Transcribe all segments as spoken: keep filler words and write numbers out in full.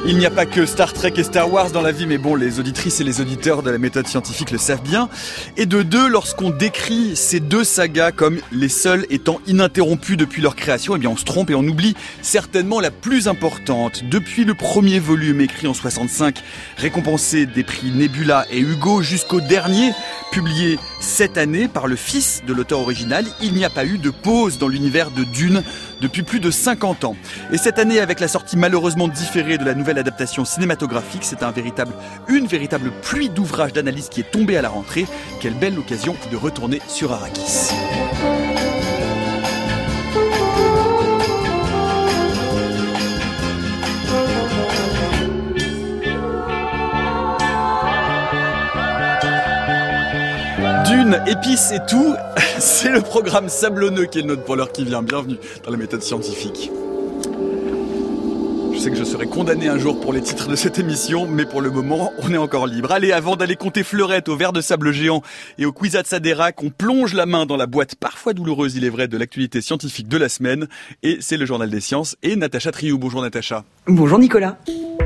Il n'y a pas que Star Trek et Star Wars dans la vie, mais bon, les auditrices et les auditeurs de la méthode scientifique le savent bien. Et de deux, lorsqu'on décrit ces deux sagas comme les seules étant ininterrompues depuis leur création, eh bien on se trompe et on oublie certainement la plus importante. Depuis le premier volume écrit en soixante-cinq, récompensé des prix Nebula et Hugo, jusqu'au dernier, publié cette année par le fils de l'auteur original, il n'y a pas eu de pause dans l'univers de Dune depuis plus de cinquante ans. Et cette année, avec la sortie malheureusement différée de la nouvelle adaptation cinématographique, c'est un véritable, une véritable pluie d'ouvrages d'analyse qui est tombée à la rentrée. Quelle belle occasion de retourner sur Arrakis. Dune, épices et tout, c'est le programme sablonneux qui est le nôtre pour l'heure qui vient. Bienvenue dans la méthode scientifique. Je sais que je serai condamné un jour pour les titres de cette émission, mais pour le moment, on est encore libre. Allez, avant d'aller compter fleurettes au verre de sable géant et au Kwisatz Haderach, on plonge la main dans la boîte parfois douloureuse, il est vrai, de l'actualité scientifique de la semaine. Et c'est le Journal des Sciences et Natacha Triou. Bonjour Natacha. Bonjour Nicolas.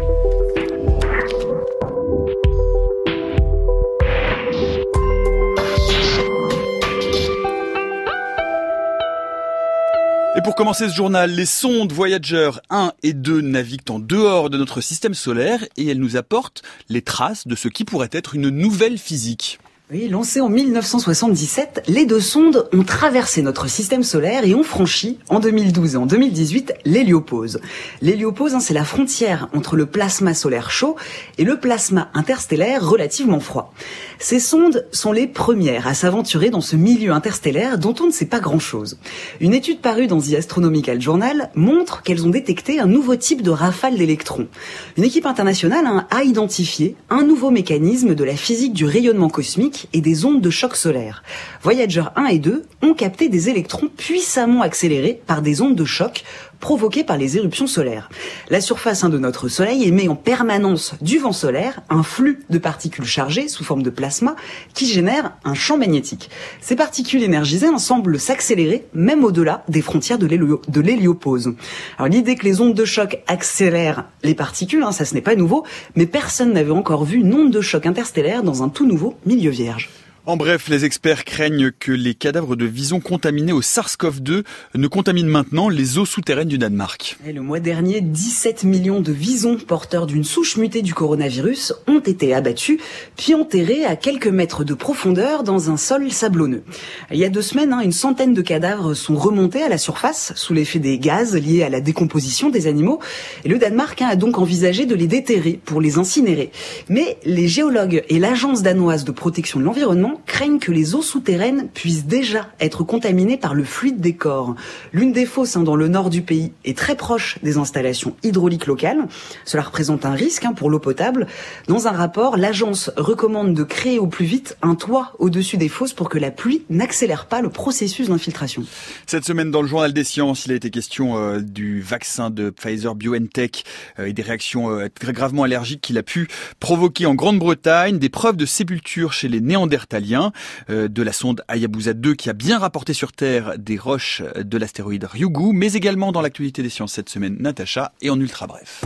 Et pour commencer ce journal, les sondes Voyager un et deux naviguent en dehors de notre système solaire et elles nous apportent les traces de ce qui pourrait être une nouvelle physique. Oui, lancées en mille neuf cent soixante-dix-sept, les deux sondes ont traversé notre système solaire et ont franchi, en deux mille douze et en deux mille dix-huit, l'héliopause. L'héliopause, hein, c'est la frontière entre le plasma solaire chaud et le plasma interstellaire relativement froid. Ces sondes sont les premières à s'aventurer dans ce milieu interstellaire dont on ne sait pas grand-chose. Une étude parue dans The Astronomical Journal montre qu'elles ont détecté un nouveau type de rafale d'électrons. Une équipe internationale hein, a identifié un nouveau mécanisme de la physique du rayonnement cosmique et des ondes de choc solaire. Voyager un et deux ont capté des électrons puissamment accélérés par des ondes de choc provoquées par les éruptions solaires. La surface hein, de notre Soleil émet en permanence du vent solaire, un flux de particules chargées sous forme de plasma qui génère un champ magnétique. Ces particules énergisées hein, semblent s'accélérer même au-delà des frontières de, l'hélio- de l'héliopause. Alors l'idée que les ondes de choc accélèrent les particules, hein, ça ce n'est pas nouveau, mais personne n'avait encore vu une onde de choc interstellaire dans un tout nouveau milieu vierge. En bref, les experts craignent que les cadavres de visons contaminés au SARS-CoV deux ne contaminent maintenant les eaux souterraines du Danemark. Et le mois dernier, dix-sept millions de visons porteurs d'une souche mutée du coronavirus ont été abattus, puis enterrés à quelques mètres de profondeur dans un sol sablonneux. Il y a deux semaines, hein, une centaine de cadavres sont remontés à la surface sous l'effet des gaz liés à la décomposition des animaux. Et le Danemark hein, a donc envisagé de les déterrer pour les incinérer. Mais les géologues et l'agence danoise de protection de l'environnement craignent que les eaux souterraines puissent déjà être contaminées par le fluide des corps. L'une des fosses hein, dans le nord du pays est très proche des installations hydrauliques locales. Cela représente un risque hein, pour l'eau potable. Dans un rapport, l'agence recommande de créer au plus vite un toit au-dessus des fosses pour que la pluie n'accélère pas le processus d'infiltration. Cette semaine, dans le Journal des Sciences, il a été question euh, du vaccin de Pfizer-BioNTech euh, et des réactions euh, très gravement allergiques qu'il a pu provoquer en Grande-Bretagne, des preuves de sépulture chez les Néandertaliens, euh, de la sonde Hayabusa deux qui a bien rapporté sur Terre des roches de l'astéroïde Ryugu, mais également dans l'actualité des sciences cette semaine, Natacha, et en ultra bref.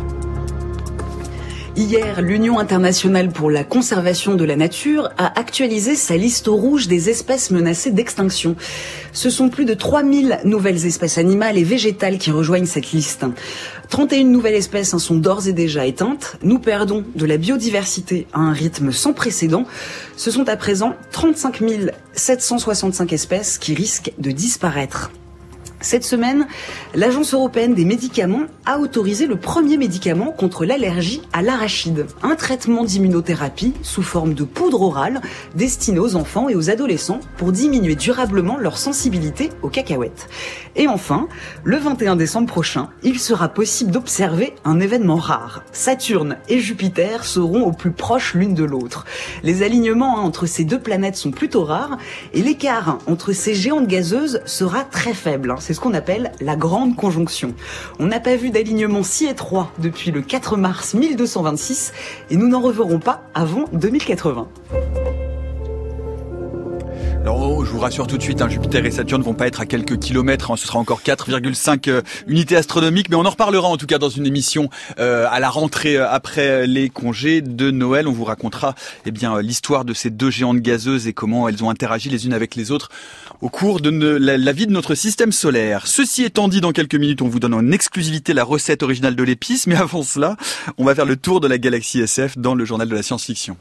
Hier, l'Union internationale pour la conservation de la nature a actualisé sa liste rouge des espèces menacées d'extinction. Ce sont plus de trois mille nouvelles espèces animales et végétales qui rejoignent cette liste. trente et une nouvelles espèces sont d'ores et déjà éteintes. Nous perdons de la biodiversité à un rythme sans précédent. Ce sont à présent trente-cinq mille sept cent soixante-cinq espèces qui risquent de disparaître. Cette semaine, l'Agence européenne des médicaments a autorisé le premier médicament contre l'allergie à l'arachide, un traitement d'immunothérapie sous forme de poudre orale destiné aux enfants et aux adolescents pour diminuer durablement leur sensibilité aux cacahuètes. Et enfin, le vingt et un décembre prochain, il sera possible d'observer un événement rare. Saturne et Jupiter seront au plus proche l'une de l'autre. Les alignements hein, entre ces deux planètes sont plutôt rares et l'écart hein, entre ces géantes gazeuses sera très faible. Hein. C'est ce qu'on appelle la grande conjonction. On n'a pas vu d'alignement si étroit depuis le quatre mars mille deux cent vingt-six et nous n'en reverrons pas avant deux mille quatre-vingts. Alors, je vous rassure tout de suite, hein, Jupiter et Saturne vont pas être à quelques kilomètres, hein, ce sera encore quatre virgule cinq euh, unités astronomiques, mais on en reparlera en tout cas dans une émission euh, à la rentrée euh, après les congés de Noël. On vous racontera eh bien l'histoire de ces deux géantes gazeuses et comment elles ont interagi les unes avec les autres au cours de ne, la, la vie de notre système solaire. Ceci étant dit, dans quelques minutes, on vous donne en exclusivité la recette originale de l'épice, mais avant cela, on va faire le tour de la galaxie S F dans le journal de la science-fiction.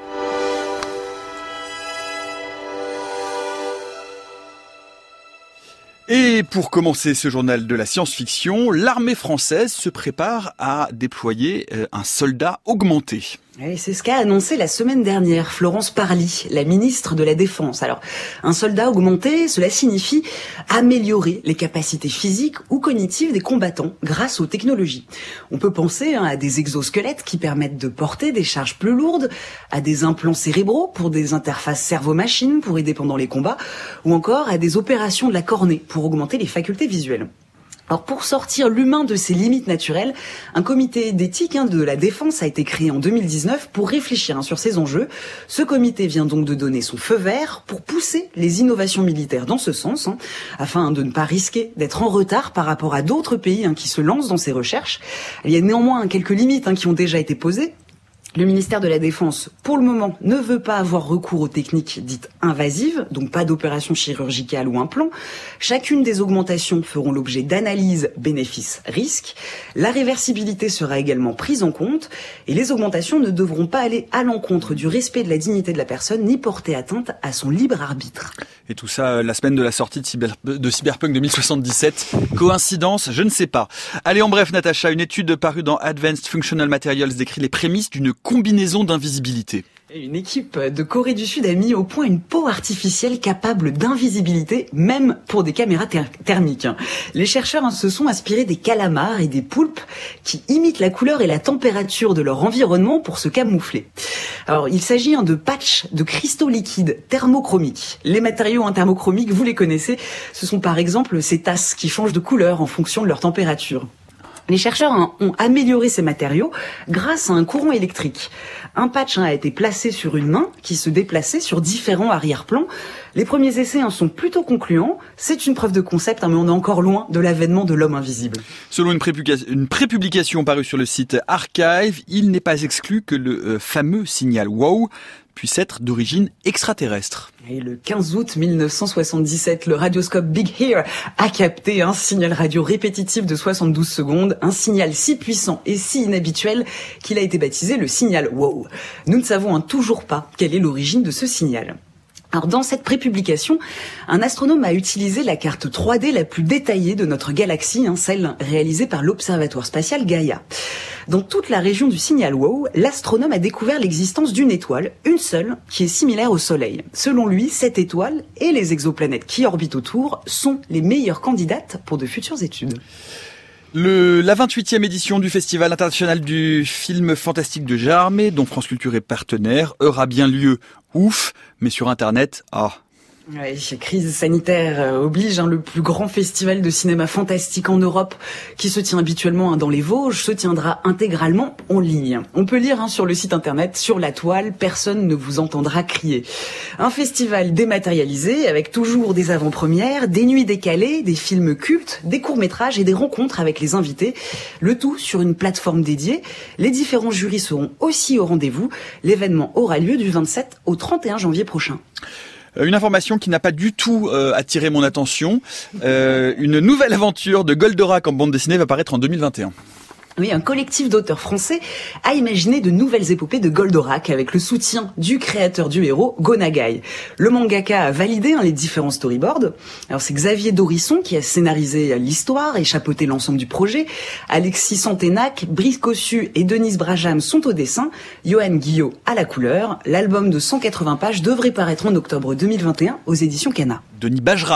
Et pour commencer ce journal de la science-fiction, l'armée française se prépare à déployer un soldat augmenté. Et c'est ce qu'a annoncé la semaine dernière Florence Parly, la ministre de la Défense. Alors, un soldat augmenté, cela signifie améliorer les capacités physiques ou cognitives des combattants grâce aux technologies. On peut penser hein, à des exosquelettes qui permettent de porter des charges plus lourdes, à des implants cérébraux pour des interfaces cerveau-machine pour aider pendant les combats, ou encore à des opérations de la cornée pour augmenter les facultés visuelles. Alors pour sortir l'humain de ses limites naturelles, un comité d'éthique hein, de la défense a été créé en deux mille dix-neuf pour réfléchir hein, sur ces enjeux. Ce comité vient donc de donner son feu vert pour pousser les innovations militaires dans ce sens, hein, afin de ne pas risquer d'être en retard par rapport à d'autres pays hein, qui se lancent dans ces recherches. Il y a néanmoins hein, quelques limites hein, qui ont déjà été posées. Le ministère de la Défense, pour le moment, ne veut pas avoir recours aux techniques dites invasives, donc pas d'opération chirurgicale ou implant. Chacune des augmentations feront l'objet d'analyses bénéfices-risques. La réversibilité sera également prise en compte et les augmentations ne devront pas aller à l'encontre du respect de la dignité de la personne ni porter atteinte à son libre arbitre. Et tout ça, la semaine de la sortie de, cyber, de Cyberpunk deux mille soixante-dix-sept. Coïncidence? Je ne sais pas. Allez, en bref, Natacha, une étude parue dans Advanced Functional Materials décrit les prémices d'une combinaison d'invisibilité. Une équipe de Corée du Sud a mis au point une peau artificielle capable d'invisibilité, même pour des caméras ther- thermiques. Les chercheurs hein, se sont inspirés des calamars et des poulpes qui imitent la couleur et la température de leur environnement pour se camoufler. Alors, il s'agit hein, de patchs de cristaux liquides thermochromiques. Les matériaux hein, thermochromiques, vous les connaissez, ce sont par exemple ces tasses qui changent de couleur en fonction de leur température. Les chercheurs hein, ont amélioré ces matériaux grâce à un courant électrique. Un patch hein, a été placé sur une main qui se déplaçait sur différents arrière-plans. Les premiers essais hein, sont plutôt concluants. C'est une preuve de concept, hein, mais on est encore loin de l'avènement de l'homme invisible. Selon une, prépublication, une prépublication parue sur le site Archive, il n'est pas exclu que le euh, fameux signal WOW puisse être d'origine extraterrestre. Et le quinze août mille neuf cent soixante-dix-sept, le radioscope Big Ear a capté un signal radio répétitif de soixante-douze secondes, un signal si puissant et si inhabituel qu'il a été baptisé le signal WOW. Nous ne savons hein, toujours pas quelle est l'origine de ce signal. Alors dans cette prépublication, un astronome a utilisé la carte trois D la plus détaillée de notre galaxie, hein, celle réalisée par l'Observatoire spatial Gaïa. Dans toute la région du signal WOW, l'astronome a découvert l'existence d'une étoile, une seule, qui est similaire au Soleil. Selon lui, cette étoile et les exoplanètes qui orbitent autour sont les meilleures candidates pour de futures études. Le, la vingt-huitième édition du Festival international du film fantastique de Gérard Armé, dont France Culture est partenaire, aura bien lieu, ouf, mais sur Internet, ah... Ouais, crise sanitaire oblige, hein, le plus grand festival de cinéma fantastique en Europe, qui se tient habituellement hein, dans les Vosges, se tiendra intégralement en ligne. On peut lire hein, sur le site internet, sur la toile, personne ne vous entendra crier. Un festival dématérialisé, avec toujours des avant-premières, des nuits décalées, des films cultes, des courts-métrages et des rencontres avec les invités. Le tout sur une plateforme dédiée. Les différents jurys seront aussi au rendez-vous. L'événement aura lieu du vingt-sept au trente et un janvier prochain. Une information qui n'a pas du tout euh, attiré mon attention. Euh, une nouvelle aventure de Goldorak en bande dessinée va paraître en deux mille vingt et un. Oui, un collectif d'auteurs français a imaginé de nouvelles épopées de Goldorak avec le soutien du créateur du héros, Go Nagai. Le mangaka a validé hein, les différents storyboards. Alors c'est Xavier Dorisson qui a scénarisé l'histoire et chapeauté l'ensemble du projet. Alexis Santenac, Brice Cossu et Denise Brajam sont au dessin. Johan Guillot à la couleur. L'album de cent quatre-vingts pages devrait paraître en octobre deux mille vingt et un aux éditions Kana. Denis Bajram.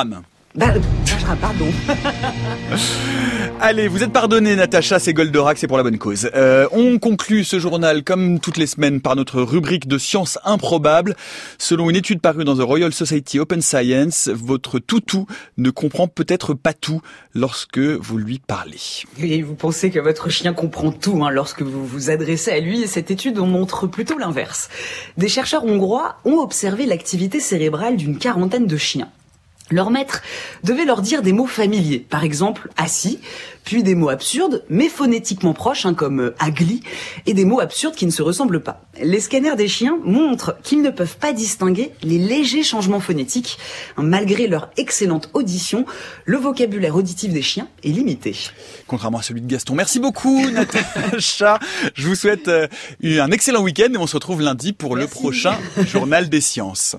Bah, pardon. Allez, vous êtes pardonnés, Natacha, c'est Goldorak, c'est pour la bonne cause. Euh, on conclut ce journal, comme toutes les semaines, par notre rubrique de sciences improbables. Selon une étude parue dans The Royal Society Open Science, votre toutou ne comprend peut-être pas tout lorsque vous lui parlez. Et vous pensez que votre chien comprend tout hein, lorsque vous vous adressez à lui. Cette étude montre plutôt l'inverse. Des chercheurs hongrois ont observé l'activité cérébrale d'une quarantaine de chiens. Leur maître devait leur dire des mots familiers, par exemple assis, puis des mots absurdes, mais phonétiquement proches, hein, comme agli, et des mots absurdes qui ne se ressemblent pas. Les scanners des chiens montrent qu'ils ne peuvent pas distinguer les légers changements phonétiques. Malgré leur excellente audition, le vocabulaire auditif des chiens est limité. Contrairement à celui de Gaston. Merci beaucoup, Natacha. Je vous souhaite euh, un excellent week-end et on se retrouve lundi pour Merci. Le prochain Journal des Sciences.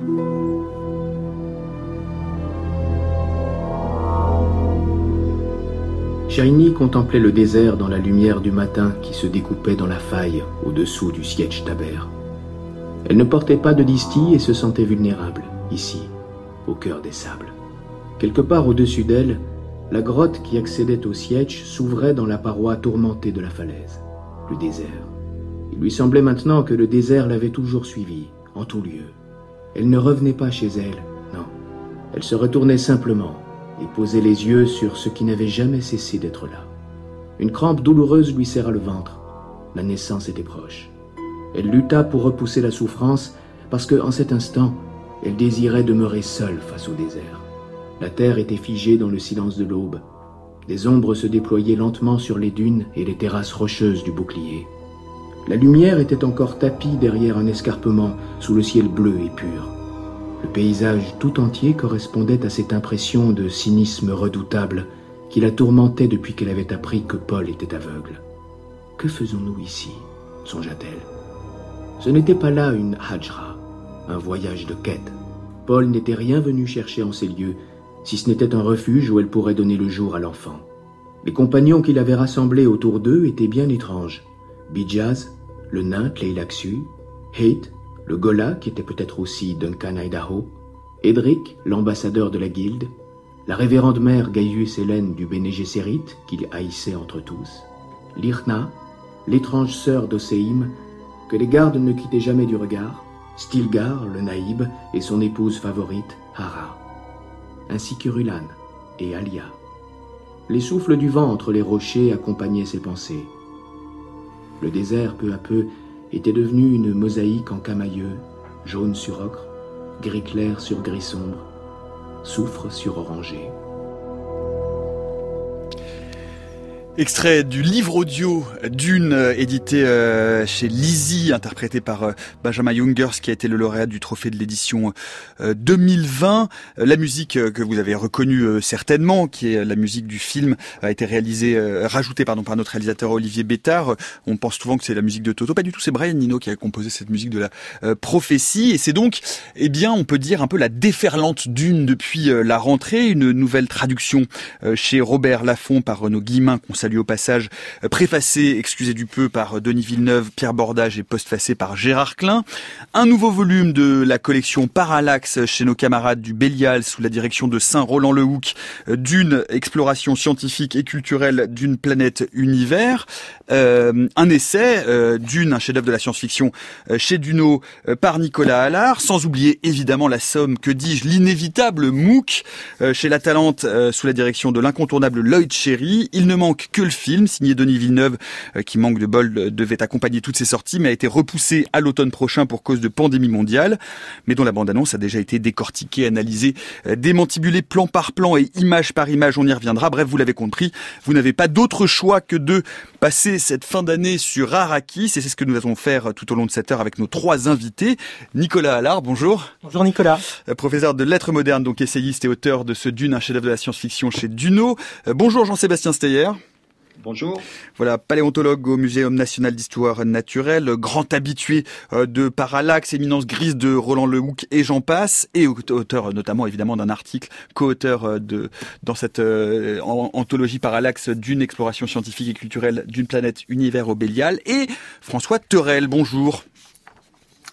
Shiny contemplait le désert dans la lumière du matin qui se découpait dans la faille au-dessous du Sietch Taber. Elle ne portait pas de distille et se sentait vulnérable, ici, au cœur des sables. Quelque part au-dessus d'elle, la grotte qui accédait au Sietch s'ouvrait dans la paroi tourmentée de la falaise, le désert. Il lui semblait maintenant que le désert l'avait toujours suivie, en tout lieu. Elle ne revenait pas chez elle, non. Elle se retournait simplement, et posait les yeux sur ce qui n'avait jamais cessé d'être là. Une crampe douloureuse lui serra le ventre. La naissance était proche. Elle lutta pour repousser la souffrance parce que, en cet instant, elle désirait demeurer seule face au désert. La terre était figée dans le silence de l'aube. Des ombres se déployaient lentement sur les dunes et les terrasses rocheuses du bouclier. La lumière était encore tapie derrière un escarpement sous le ciel bleu et pur. Le paysage tout entier correspondait à cette impression de cynisme redoutable qui la tourmentait depuis qu'elle avait appris que Paul était aveugle. « Que faisons-nous ici ?» songea-t-elle. Ce n'était pas là une hajra, un voyage de quête. Paul n'était rien venu chercher en ces lieux, si ce n'était un refuge où elle pourrait donner le jour à l'enfant. Les compagnons qu'il avait rassemblés autour d'eux étaient bien étranges. Bijaz, le nain Tleilaxu, Hate, le Gola, qui était peut-être aussi Duncan Idaho, Edric, l'ambassadeur de la guilde, la révérende mère Gaius Hélène du Bene Gesserit, qu'il haïssait entre tous, Lirna, l'étrange sœur d'Oséim, que les gardes ne quittaient jamais du regard, Stilgar, le naïb, et son épouse favorite, Hara, ainsi que Rulan et Alia. Les souffles du vent entre les rochers accompagnaient ses pensées. Le désert, peu à peu, était devenu une mosaïque en camailleux, jaune sur ocre, gris clair sur gris sombre, soufre sur orangé. Extrait du livre audio Dune, édité euh, chez Lizzie, interprété par euh, Benjamin Jungers, qui a été le lauréat du trophée de l'édition euh, deux mille vingt. Euh, la musique euh, que vous avez reconnue euh, certainement, qui est la musique du film, a été réalisée, euh, rajoutée pardon, par notre réalisateur Olivier Bétard. On pense souvent que c'est la musique de Toto. Pas du tout, c'est Brian Eno qui a composé cette musique de la euh, prophétie. Et c'est donc, eh bien, on peut dire un peu la déferlante Dune depuis euh, la rentrée. Une nouvelle traduction euh, chez Robert Laffont par Renaud Guillemin, qu'on salue au passage, préfacé, excusez du peu, par Denis Villeneuve, Pierre Bordage et postfacé par Gérard Klein. Un nouveau volume de la collection Parallaxe chez nos camarades du Bélial sous la direction de Saint-Roland-le-Houcq, d'une exploration scientifique et culturelle d'une planète univers. Euh, un essai, euh, Dune, un chef-d'œuvre de la science-fiction euh, chez Duno euh, par Nicolas Allard, sans oublier évidemment la somme, que dis-je, l'inévitable MOOC euh, chez La Talente euh, sous la direction de l'incontournable Lloyd Cherry. Il ne manque que le film, signé Denis Villeneuve, euh, qui manque de bol devait accompagner toutes ces sorties, mais a été repoussé à l'automne prochain pour cause de pandémie mondiale, mais dont la bande-annonce a déjà été décortiquée, analysée, euh, démantibulée plan par plan et image par image, on y reviendra. Bref, vous l'avez compris, vous n'avez pas d'autre choix que de passer cette fin d'année sur Arrakis, et c'est ce que nous allons faire tout au long de cette heure avec nos trois invités. Nicolas Allard, bonjour. Bonjour Nicolas. Euh, professeur de lettres modernes, donc essayiste et auteur de ce Dune, un chef-d'œuvre de la science-fiction chez Duno. Euh, bonjour Jean-Sébastien Steyer. Bonjour. Voilà, paléontologue au Muséum national d'histoire naturelle, grand habitué de Parallaxe, éminence grise de Roland-le-Houcq et j'en passe, et auteur notamment évidemment d'un article, co-auteur de dans cette euh, anthologie Parallaxe d'une exploration scientifique et culturelle d'une planète univers au Bélial, et François Thorel, bonjour.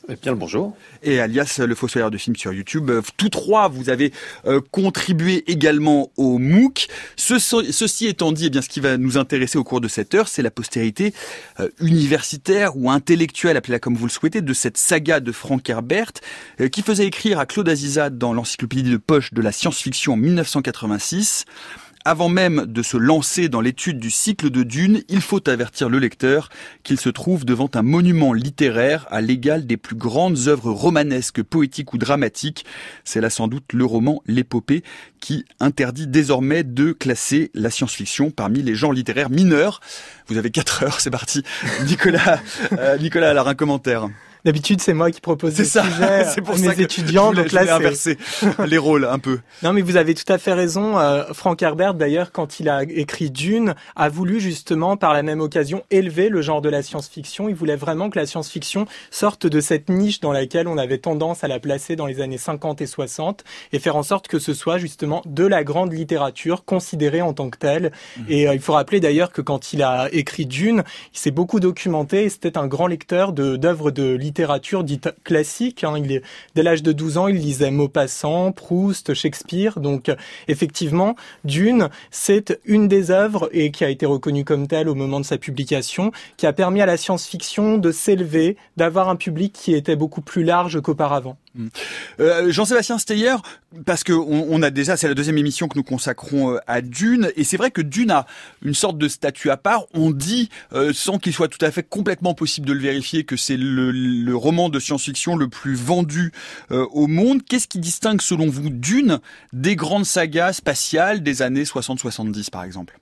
Eh bien, le bonjour. Et alias le Fossoyeur de films sur YouTube. Tous trois, vous avez euh, contribué également au MOOC. Ce, ceci étant dit, eh bien, ce qui va nous intéresser au cours de cette heure, c'est la postérité euh, universitaire ou intellectuelle, appelez-la comme vous le souhaitez, de cette saga de Frank Herbert, euh, qui faisait écrire à Claude Azizat dans l'encyclopédie de poche de la science-fiction en mille neuf cent quatre-vingt-six. Avant même de se lancer dans l'étude du cycle de Dune, il faut avertir le lecteur qu'il se trouve devant un monument littéraire à l'égal des plus grandes œuvres romanesques, poétiques ou dramatiques. C'est là sans doute le roman L'Épopée qui interdit désormais de classer la science-fiction parmi les genres littéraires mineurs. Vous avez quatre heures, c'est parti. Nicolas, euh, Nicolas, alors un commentaire. D'habitude, c'est moi qui propose des ça. sujets C'est pour à ça mes que étudiants. Je voulais, donc je là, voulais inverser les rôles un peu. Non, mais vous avez tout à fait raison. Euh, Frank Herbert, d'ailleurs, quand il a écrit Dune, a voulu justement, par la même occasion, élever le genre de la science-fiction. Il voulait vraiment que la science-fiction sorte de cette niche dans laquelle on avait tendance à la placer dans les années cinquante et soixante et faire en sorte que ce soit justement de la grande littérature considérée en tant que telle. Mmh. Et euh, il faut rappeler d'ailleurs que quand il a écrit Dune, il s'est beaucoup documenté et c'était un grand lecteur de, d'œuvres de littérature dite classique. Hein. Il est, dès l'âge de douze ans, il lisait Maupassant, Proust, Shakespeare. Donc, effectivement, Dune, c'est une des œuvres, et qui a été reconnue comme telle au moment de sa publication, qui a permis à la science-fiction de s'élever, d'avoir un public qui était beaucoup plus large qu'auparavant. Euh, Jean-Sébastien Steyer, parce que on, on a déjà, c'est la deuxième émission que nous consacrons à Dune, et c'est vrai que Dune a une sorte de statut à part. On dit, euh, sans qu'il soit tout à fait complètement possible de le vérifier, que c'est le, le roman de science-fiction le plus vendu euh, au monde. Qu'est-ce qui distingue, selon vous, Dune des grandes sagas spatiales des années soixante soixante-dix, par exemple?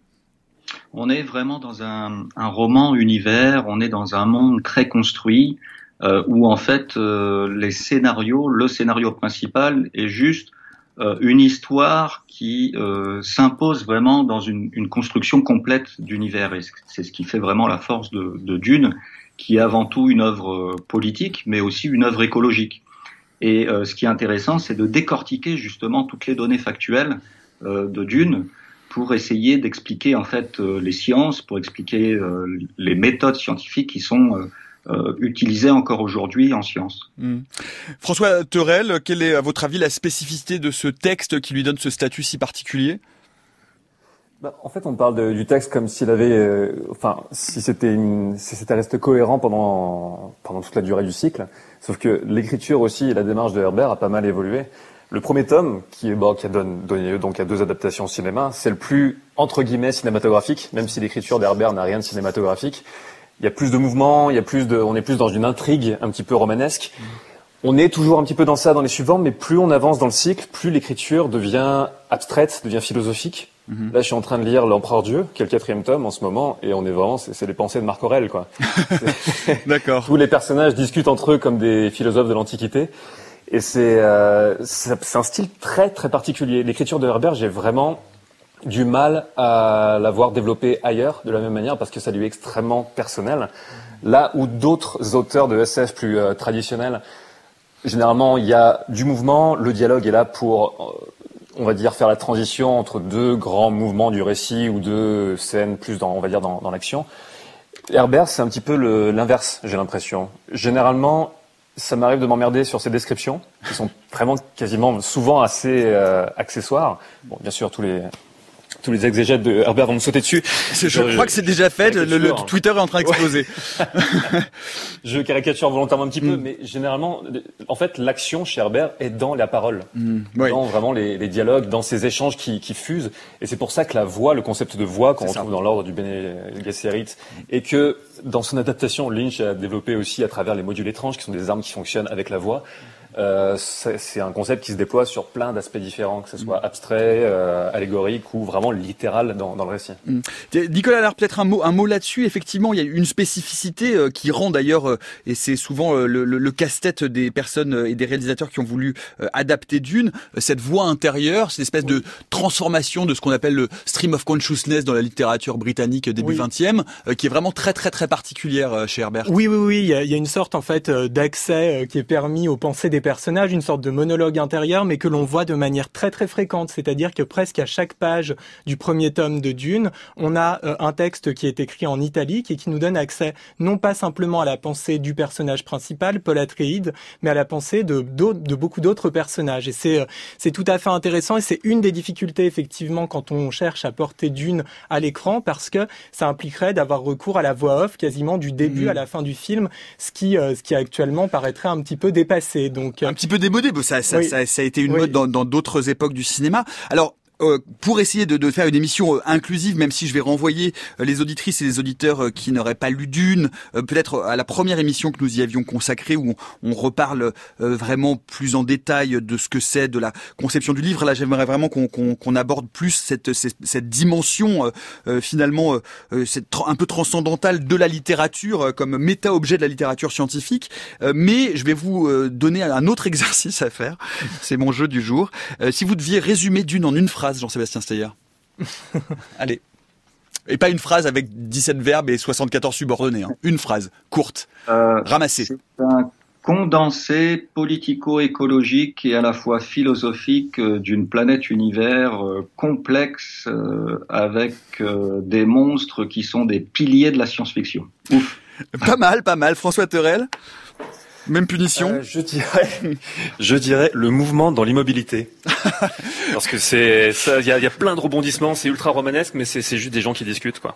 On est vraiment dans un, un roman univers, on est dans un monde très construit, Euh, où en fait euh, les scénarios, le scénario principal est juste euh, une histoire qui euh, s'impose vraiment dans une, une construction complète d'univers. Et c'est ce qui fait vraiment la force de, de Dune, qui est avant tout une œuvre politique, mais aussi une œuvre écologique. Et euh, ce qui est intéressant, c'est de décortiquer justement toutes les données factuelles euh, de Dune pour essayer d'expliquer en fait euh, les sciences, pour expliquer euh, les méthodes scientifiques qui sont euh, Euh, utilisé encore aujourd'hui en sciences. Mmh. François Thorel, quelle est à votre avis la spécificité de ce texte qui lui donne ce statut si particulier? Bah, en fait, on parle de, du texte comme s'il avait, euh, enfin, si c'était une, si c'était resté cohérent pendant pendant toute la durée du cycle. Sauf que l'écriture aussi et la démarche de Herbert a pas mal évolué. Le premier tome, qui est bon, qui a donné, donné donc à deux adaptations au cinéma, c'est le plus entre guillemets cinématographique, même si l'écriture d'Herbert n'a rien de cinématographique. Il y a plus de mouvements, il y a plus de, on est plus dans une intrigue un petit peu romanesque. Mmh. On est toujours un petit peu dans ça dans les suivants, mais plus on avance dans le cycle, plus l'écriture devient abstraite, devient philosophique. Mmh. Là, je suis en train de lire L'Empereur Dieu, qui est le quatrième tome en ce moment, et on est vraiment, c'est, c'est les pensées de Marc Aurèle, quoi. D'accord. Tous les personnages discutent entre eux comme des philosophes de l'Antiquité. Et c'est, euh, c'est, c'est un style très, très particulier. L'écriture de Herbert, j'ai vraiment du mal à l'avoir développé ailleurs, de la même manière, parce que ça lui est extrêmement personnel. Là où d'autres auteurs de S F plus euh, traditionnels, généralement, il y a du mouvement, le dialogue est là pour, euh, on va dire, faire la transition entre deux grands mouvements du récit ou deux scènes plus dans, on va dire, dans, dans l'action. Herbert, c'est un petit peu le, l'inverse, j'ai l'impression. Généralement, ça m'arrive de m'emmerder sur ces descriptions, qui sont vraiment quasiment souvent assez euh, accessoires. Bon, bien sûr, tous les... Tous les exégètes de Herbert vont me sauter dessus. Je, je crois que c'est déjà fait. Le, le Twitter est en train d'exploser. Ouais. Je caricature volontairement un petit peu, mm. mais généralement, en fait, l'action chez Herbert est dans la parole, mm. oui. dans vraiment les, les dialogues, dans ces échanges qui, qui fusent. Et c'est pour ça que la voix, le concept de voix qu'on retrouve dans l'ordre du Bene Gesserit, et que dans son adaptation, Lynch a développé aussi à travers les modules étranges, qui sont des armes qui fonctionnent avec la voix. Euh, c'est, c'est un concept qui se déploie sur plein d'aspects différents, que ce soit abstrait, euh, allégorique ou vraiment littéral dans, dans le récit. Mmh. Nicolas Allard, peut-être un mot, un mot là-dessus. Effectivement, il y a une spécificité euh, qui rend d'ailleurs, euh, et c'est souvent euh, le, le, le casse-tête des personnes euh, et des réalisateurs qui ont voulu euh, adapter Dune, euh, cette voix intérieure, cette espèce oui. de transformation de ce qu'on appelle le stream of consciousness dans la littérature britannique début vingtième, oui. euh, qui est vraiment très très très particulière euh, chez Herbert. Oui, oui, oui. Il y a, il y a une sorte en fait euh, d'accès euh, qui est permis aux pensées des personnages, une sorte de monologue intérieur, mais que l'on voit de manière très très fréquente. C'est-à-dire que presque à chaque page du premier tome de Dune, on a euh, un texte qui est écrit en italique et qui nous donne accès non pas simplement à la pensée du personnage principal, Paul Atreides, mais à la pensée de, de, de beaucoup d'autres personnages. Et c'est, c'est tout à fait intéressant et c'est une des difficultés effectivement quand on cherche à porter Dune à l'écran, parce que ça impliquerait d'avoir recours à la voix off quasiment du début mmh. à la fin du film, ce qui, euh, ce qui actuellement paraîtrait un petit peu dépassé. Donc, euh... un petit peu démodé, ça, ça, oui. ça, ça a été une oui. mode dans, dans d'autres époques du cinéma. Alors, Euh, pour essayer de, de faire une émission euh, inclusive, même si je vais renvoyer euh, les auditrices et les auditeurs euh, qui n'auraient pas lu Dune, euh, peut-être à la première émission que nous y avions consacrée, où on, on reparle euh, vraiment plus en détail de ce que c'est, de la conception du livre. Là, j'aimerais vraiment qu'on, qu'on, qu'on aborde plus cette, cette, cette dimension euh, euh, finalement euh, cette, un peu transcendantale de la littérature, euh, comme méta-objet de la littérature scientifique. Euh, mais je vais vous euh, donner un autre exercice à faire. C'est mon jeu du jour. Euh, si vous deviez résumer Dune en une phrase, Jean-Sébastien Steyer. Allez. Et pas une phrase avec dix-sept verbes et soixante-quatorze subordonnés. Hein. Une phrase, courte, euh, ramassée. C'est un condensé politico-écologique et à la fois philosophique euh, d'une planète-univers euh, complexe euh, avec euh, des monstres qui sont des piliers de la science-fiction. Ouf. Pas mal, pas mal. François Thorel ? Même punition. Euh, je dirais, je dirais le mouvement dans l'immobilité. Parce que c'est, ça, il y a, y a plein de rebondissements, c'est ultra romanesque, mais c'est, c'est juste des gens qui discutent, quoi.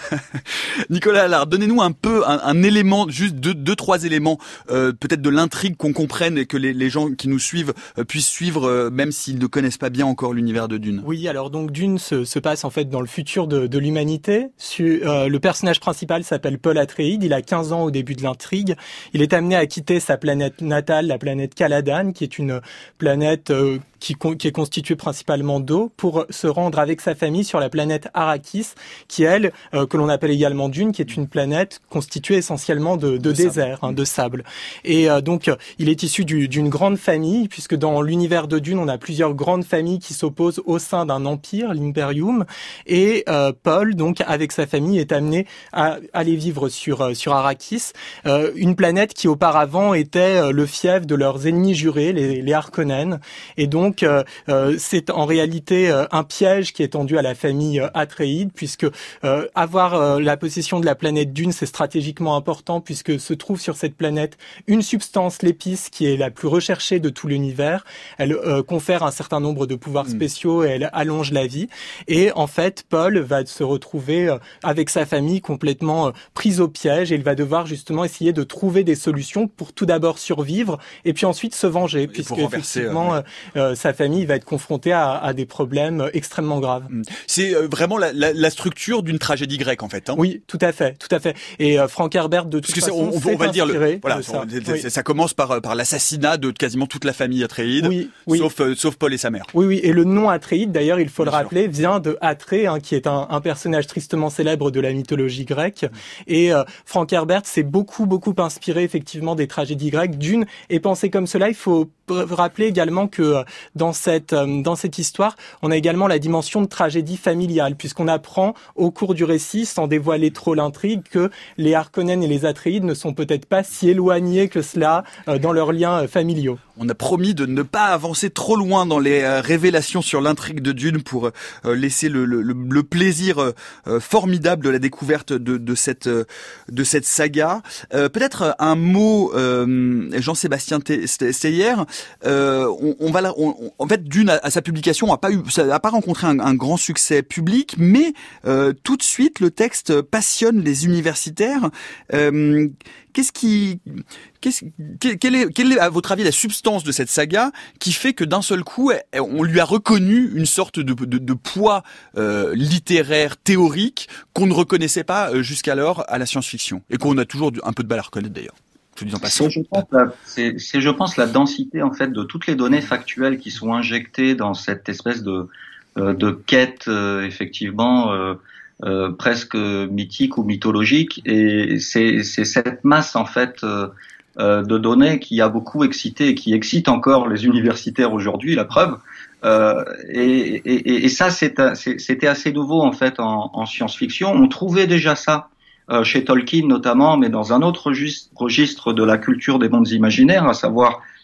Nicolas Allard, donnez-nous un peu un, un élément, juste deux, deux, trois éléments, euh, peut-être de l'intrigue qu'on comprenne et que les, les gens qui nous suivent euh, puissent suivre, euh, même s'ils ne connaissent pas bien encore l'univers de Dune. Oui, alors donc Dune se, se passe en fait dans le futur de, de l'humanité. Su, euh, le personnage principal s'appelle Paul Atreides. Il a quinze ans au début de l'intrigue. Il est amené à quitter sa planète natale, la planète Caladan, qui est une planète euh, qui, qui est constituée principalement d'eau, pour se rendre avec sa famille sur la planète Arrakis, qui elle, euh, que l'on appelle également Dune, qui est une planète constituée essentiellement de, de, de désert, hein, de sable. Et euh, donc, il est issu du, d'une grande famille, puisque dans l'univers de Dune, on a plusieurs grandes familles qui s'opposent au sein d'un empire, l'Imperium. Et euh, Paul, donc, avec sa famille, est amené à aller vivre sur sur Arrakis, euh, une planète qui auparavant était le fief de leurs ennemis jurés, les, les Harkonnen. Et donc, euh, euh, c'est en réalité euh, un piège qui est tendu à la famille euh, Atreides, puisque euh, avoir euh, la possession de la planète Dune, c'est stratégiquement important, puisque se trouve sur cette planète une substance, l'épice, qui est la plus recherchée de tout l'univers. Elle euh, confère un certain nombre de pouvoirs mmh. spéciaux et elle allonge la vie. Et en fait, Paul va se retrouver euh, avec sa famille complètement euh, prise au piège, et il va devoir justement essayer de trouver des solutions pour tout d'abord survivre et puis ensuite se venger, puisque effectivement euh, euh, sa famille va être confrontée à, à des problèmes extrêmement graves. C'est euh, vraiment la, la, la structure d'une tragédie grecque en fait. Hein. Oui, tout à fait, tout à fait. Et euh, Frank Herbert de toute façon, on, on, on va dire le, voilà, ça. Oui. ça commence par par l'assassinat de quasiment toute la famille Atreides, oui, oui. sauf euh, sauf Paul et sa mère. Oui, oui. Et le nom Atreides, d'ailleurs, il faut Bien le rappeler, sûr. vient de Atrée, hein, qui est un, un personnage tristement célèbre de la mythologie grecque. Et euh, Frank Herbert s'est beaucoup beaucoup inspiré effectivement des tragédies grecques. Dune est pensé comme cela. Il faut rappeler également que dans cette dans cette histoire, on a également la dimension de tragédie familiale, puisqu'on apprend au cours du récit, sans dévoiler trop l'intrigue, que les Harkonnen et les Atreides ne sont peut-être pas si éloignés que cela dans leurs liens familiaux. On a promis de ne pas avancer trop loin dans les euh, révélations sur l'intrigue de Dune pour euh, laisser le, le, le plaisir euh, formidable de la découverte de, de cette euh, de cette saga. Euh, peut-être un mot, euh, Jean-Sébastien Steyer. Euh, on, on va, la, on, on, en fait, Dune à, à sa publication a pas eu, ça a pas rencontré un, un grand succès public, mais euh, tout de suite le texte passionne les universitaires. Euh, Qu'est-ce qui, qu'est-ce, quelle est, quelle est, à votre avis, la substance de cette saga qui fait que d'un seul coup, on lui a reconnu une sorte de, de, de poids euh, littéraire, théorique, qu'on ne reconnaissait pas euh, jusqu'alors à la science-fiction et qu'on a toujours un peu de mal à reconnaître d'ailleurs. C'est, je pense, la, c'est, c'est, je pense, la densité en fait de toutes les données factuelles qui sont injectées dans cette espèce de, euh, de quête, euh, effectivement. Euh, Euh, presque mythique ou mythologique, et c'est, c'est cette masse en fait euh, euh, de données qui a beaucoup excité et qui excite encore les universitaires aujourd'hui, la preuve. Euh, et, et, et ça, c'est, c'est, c'était assez nouveau en fait en, en science-fiction. On trouvait déjà ça euh, chez Tolkien notamment, mais dans un autre registre, registre de la culture des mondes imaginaires, à savoir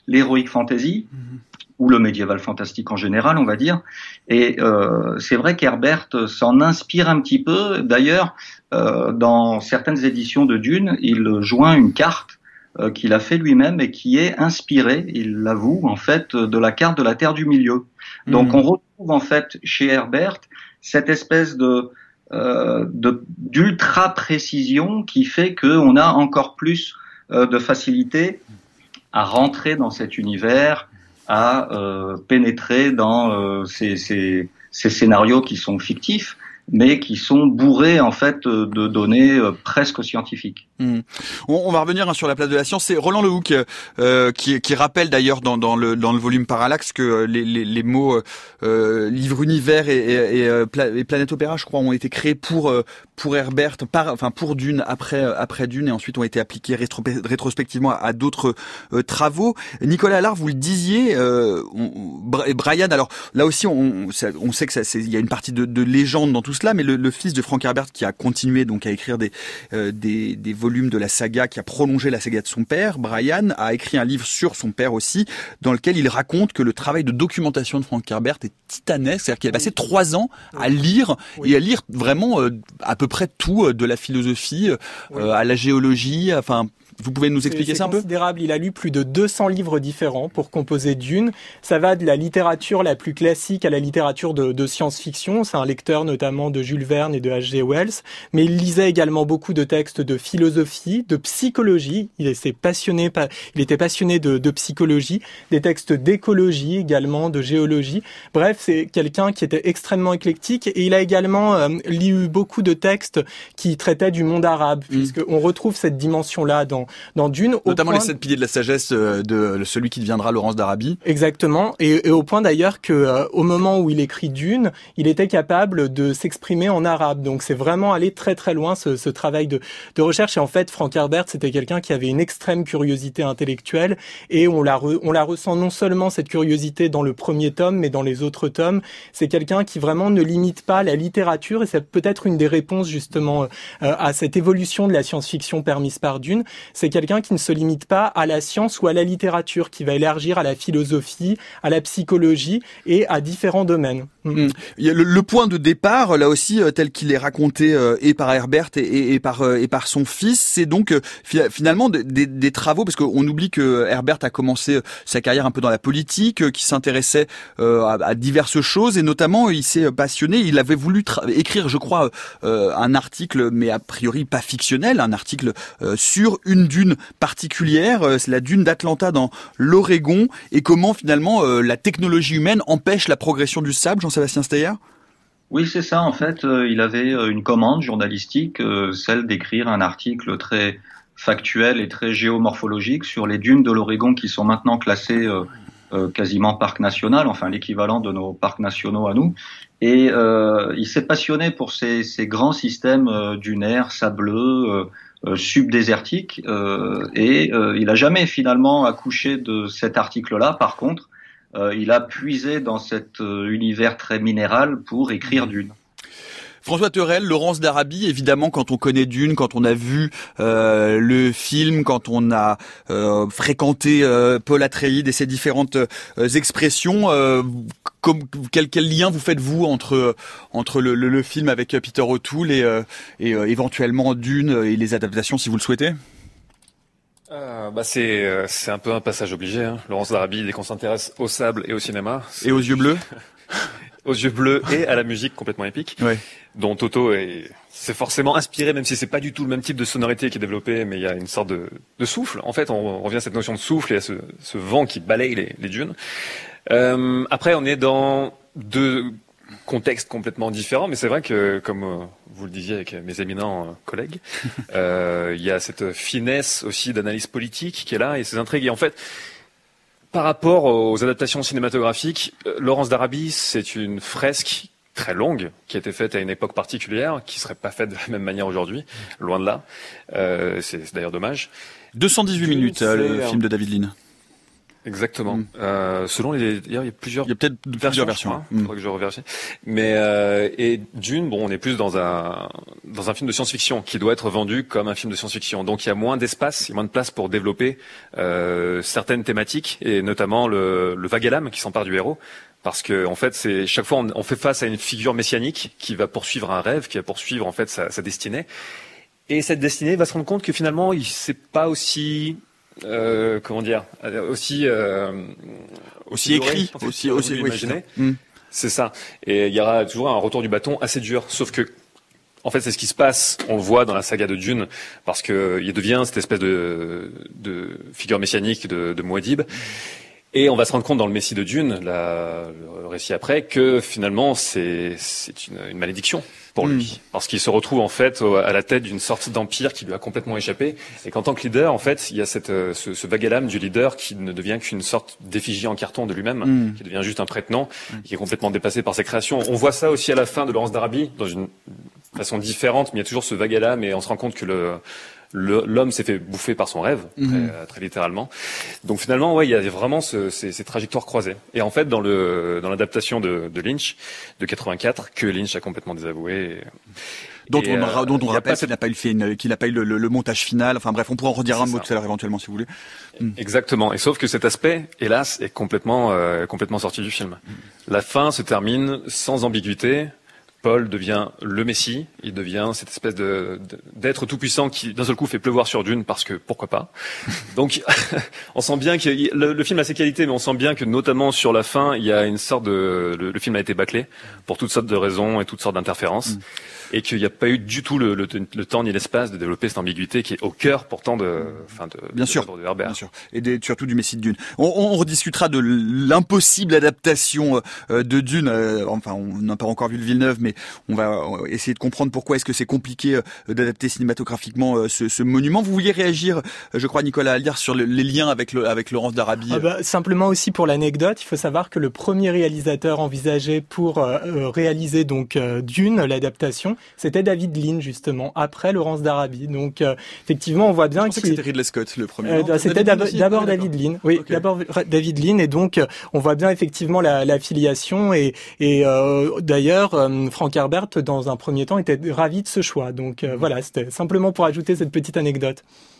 l'heroic fantasy, mmh. ou le médiéval fantastique en général, on va dire. Et euh, c'est vrai qu'Herbert s'en inspire un petit peu. D'ailleurs, euh, dans certaines éditions de Dune, il joint une carte euh, qu'il a fait lui-même et qui est inspirée, il l'avoue, en fait, de la carte de la Terre du Milieu. Donc, mmh. on retrouve en fait chez Herbert cette espèce de, euh, de d'ultra précision qui fait qu'on a encore plus euh, de facilité à rentrer dans cet univers, à euh, pénétrer dans euh, ces, ces, ces scénarios qui sont fictifs, mais qui sont bourrés en fait de données euh, presque scientifiques. Mmh. On, on va revenir hein, sur la place de la science. C'est Roland Lehoucq euh, qui, qui rappelle d'ailleurs dans, dans, le, dans le volume Parallaxe que les, les, les mots euh, livre univers et, et, et, et planète opéra, je crois, ont été créés pour pour Herbert, par, enfin pour Dune après après Dune et ensuite ont été appliqués rétro, rétrospectivement à, à d'autres euh, travaux. Nicolas Allard, vous le disiez, euh, on, Brian. Alors là aussi, on, on sait que ça, c'est, il y a une partie de, de légende dans tout cela, mais le, le fils de Frank Herbert qui a continué donc à écrire des euh, des, des volume de la saga, qui a prolongé la saga de son père, Brian, a écrit un livre sur son père aussi, dans lequel il raconte que le travail de documentation de Frank Herbert est titanesque, c'est-à-dire qu'il a passé trois ans à lire, oui. et à lire vraiment euh, à peu près tout, euh, de la philosophie euh, oui. à la géologie, enfin... Vous pouvez nous expliquer c'est, ça un peu ? C'est considérable. Il a lu plus de deux cents livres différents pour composer Dune. Ça va de la littérature la plus classique à la littérature de, de science-fiction. C'est un lecteur notamment de Jules Verne et de H G Wells. Mais il lisait également beaucoup de textes de philosophie, de psychologie. Il était passionné, il était passionné de, de psychologie, des textes d'écologie également, de géologie. Bref, c'est quelqu'un qui était extrêmement éclectique. Et il a également euh, lu beaucoup de textes qui traitaient du monde arabe, mmh. puisqu'on retrouve cette dimension-là dans dans Dune, notamment point... les sept piliers de la sagesse de celui qui deviendra Laurence d'Arabie. Exactement, et, et au point d'ailleurs que euh, au moment où il écrit Dune, il était capable de s'exprimer en arabe. Donc c'est vraiment allé très très loin ce, ce travail de, de recherche. Et en fait, Frank Herbert, c'était quelqu'un qui avait une extrême curiosité intellectuelle, et on la re, on la ressent non seulement cette curiosité dans le premier tome, mais dans les autres tomes. C'est quelqu'un qui vraiment ne limite pas la littérature, et c'est peut-être une des réponses justement euh, à cette évolution de la science-fiction permise par Dune. C'est quelqu'un qui ne se limite pas à la science ou à la littérature, qui va élargir à la philosophie, à la psychologie et à différents domaines. Mmh. Il y a le, le point de départ, là aussi, tel qu'il est raconté euh, et par Herbert et, et, et par euh, et par son fils, c'est donc euh, finalement des, des, des travaux, parce qu'on oublie que Herbert a commencé sa carrière un peu dans la politique, euh, qui s'intéressait euh, à, à diverses choses, et notamment il s'est passionné. Il avait voulu tra- écrire, je crois, euh, un article, mais a priori pas fictionnel, un article euh, sur une dune particulière, euh, c'est la dune d'Atlanta dans l'Oregon, et comment finalement euh, la technologie humaine empêche la progression du sable. Jean-Sébastien Steyer ? Oui, c'est ça. En fait, euh, il avait une commande journalistique, euh, celle d'écrire un article très factuel et très géomorphologique sur les dunes de l'Oregon qui sont maintenant classées euh, euh, quasiment parc national, enfin l'équivalent de nos parcs nationaux à nous. Et euh, il s'est passionné pour ces, ces grands systèmes euh, dunaires, sableux, euh, Euh, subdésertique, euh, et euh, il a jamais finalement accouché de cet article-là. Par contre, euh, il a puisé dans cet euh, univers très minéral pour écrire Dune. François Thorel, Laurence d'Arabie, évidemment, quand on connaît Dune, quand on a vu euh, le film, quand on a euh, fréquenté euh, Paul Atreides et ses différentes euh, expressions, euh, comme, quel, quel lien vous faites-vous entre entre le, le, le film avec Peter O'Toole et, euh, et euh, éventuellement Dune et les adaptations, si vous le souhaitez ? Euh, bah c'est euh, c'est un peu un passage obligé. Hein. Laurence d'Arabie, dès qu'on s'intéresse au sable et au cinéma. Et aux yeux bleus. Aux yeux bleus et à la musique complètement épique, ouais. dont Toto est, c'est forcément inspiré, même si c'est pas du tout le même type de sonorité qui est développé, mais il y a une sorte de, de souffle. En fait, on revient à cette notion de souffle et à ce, ce vent qui balaye les, les dunes. Euh, après, on est dans deux contextes complètement différents, mais c'est vrai que, comme vous le disiez avec mes éminents collègues, euh, il y a cette finesse aussi d'analyse politique qui est là et ces intrigues. Et en fait, par rapport aux adaptations cinématographiques, Laurence d'Arabie, c'est une fresque très longue qui a été faite à une époque particulière, qui serait pas faite de la même manière aujourd'hui, loin de là. Euh, c'est, c'est d'ailleurs dommage. deux cent dix-huit minutes, euh, le un... film de David Lean. Exactement. Mm. Euh, selon les, il y a plusieurs. Il y a peut-être plusieurs versions. Il hein. Mm. faudrait que je revérifie. Mais euh, et Dune, bon, on est plus dans un dans un film de science-fiction qui doit être vendu comme un film de science-fiction. Donc il y a moins d'espace, il y a moins de place pour développer euh, certaines thématiques et notamment le, le vague à l'âme qui s'empare du héros. Parce que en fait, c'est chaque fois on, on fait face à une figure messianique qui va poursuivre un rêve, qui va poursuivre en fait sa, sa destinée. Et cette destinée va se rendre compte que finalement, il c'est pas aussi Euh, comment dire, aussi euh, aussi écrit, en fait, aussi aussi oui, imaginé. Mm. C'est ça. Et il y aura toujours un retour du bâton assez dur. Sauf que, en fait, c'est ce qui se passe. On le voit dans la saga de Dune, parce que il devient cette espèce de, de figure messianique de, de Muad'Dib. Et on va se rendre compte dans le Messie de Dune, la, le récit après, que finalement c'est c'est une, une malédiction pour lui, mmh. parce qu'il se retrouve en fait à la tête d'une sorte d'empire qui lui a complètement échappé, et qu'en tant que leader, en fait, il y a cette ce, ce vague à l'âme du leader qui ne devient qu'une sorte d'effigie en carton de lui-même, mmh. qui devient juste un prête-nom, mmh. qui est complètement dépassé par ses créations. On voit ça aussi à la fin de Laurence d'Arabie, dans une façon différente, mais il y a toujours ce vague à l'âme, et on se rend compte que le Le, l'homme s'est fait bouffer par son rêve, mmh. très, très littéralement. Donc finalement, ouais, il y a vraiment ce, ces, ces trajectoires croisées. Et en fait, dans le dans l'adaptation de, de Lynch de quatre-vingt-quatre, que Lynch a complètement désavoué, et, dont et, on euh, dont on rappelle cette... qu'il n'a pas eu fait une, qu'il n'a pas eu le, le, le montage final. Enfin bref, on pourra en redire un mot tout à l'heure éventuellement si vous voulez. Mmh. Exactement. Et sauf que cet aspect, hélas, est complètement euh, complètement sorti du film. Mmh. La fin se termine sans ambiguïté. Paul devient le Messie, il devient cette espèce de, de d'être tout puissant qui d'un seul coup fait pleuvoir sur Dune parce que pourquoi pas. Donc on sent bien que le, le film a ses qualités, mais on sent bien que notamment sur la fin il y a une sorte de le, le film a été bâclé pour toutes sortes de raisons et toutes sortes d'interférences. Mmh. Et qu'il n'y a pas eu du tout le, le, le temps ni l'espace de développer cette ambiguïté qui est au cœur pourtant de, enfin de, bien de, sûr, de Herbert. Bien sûr, et des, surtout du Messie de Dune. On, on rediscutera de l'impossible adaptation de Dune. Enfin, on n'a pas encore vu le Villeneuve, mais on va essayer de comprendre pourquoi est-ce que c'est compliqué d'adapter cinématographiquement ce, ce monument. Vous vouliez réagir, je crois, Nicolas Alliard, sur le, les liens avec, le, avec Laurence d'Arabie. Ah bah, simplement aussi pour l'anecdote, il faut savoir que le premier réalisateur envisagé pour euh, réaliser donc euh, Dune, l'adaptation, c'était David Lean, justement, après Laurence d'Arabie. Donc, euh, effectivement, on voit bien que c'était Ridley Scott, le premier. Euh, c'était d'abord, d'abord David Lean. Oui, okay. d'abord David Lean. Et donc, on voit bien effectivement la, la filiation. Et, et euh, d'ailleurs, euh, Frank Herbert, dans un premier temps, était ravi de ce choix. Donc, euh, voilà, c'était simplement pour ajouter cette petite anecdote.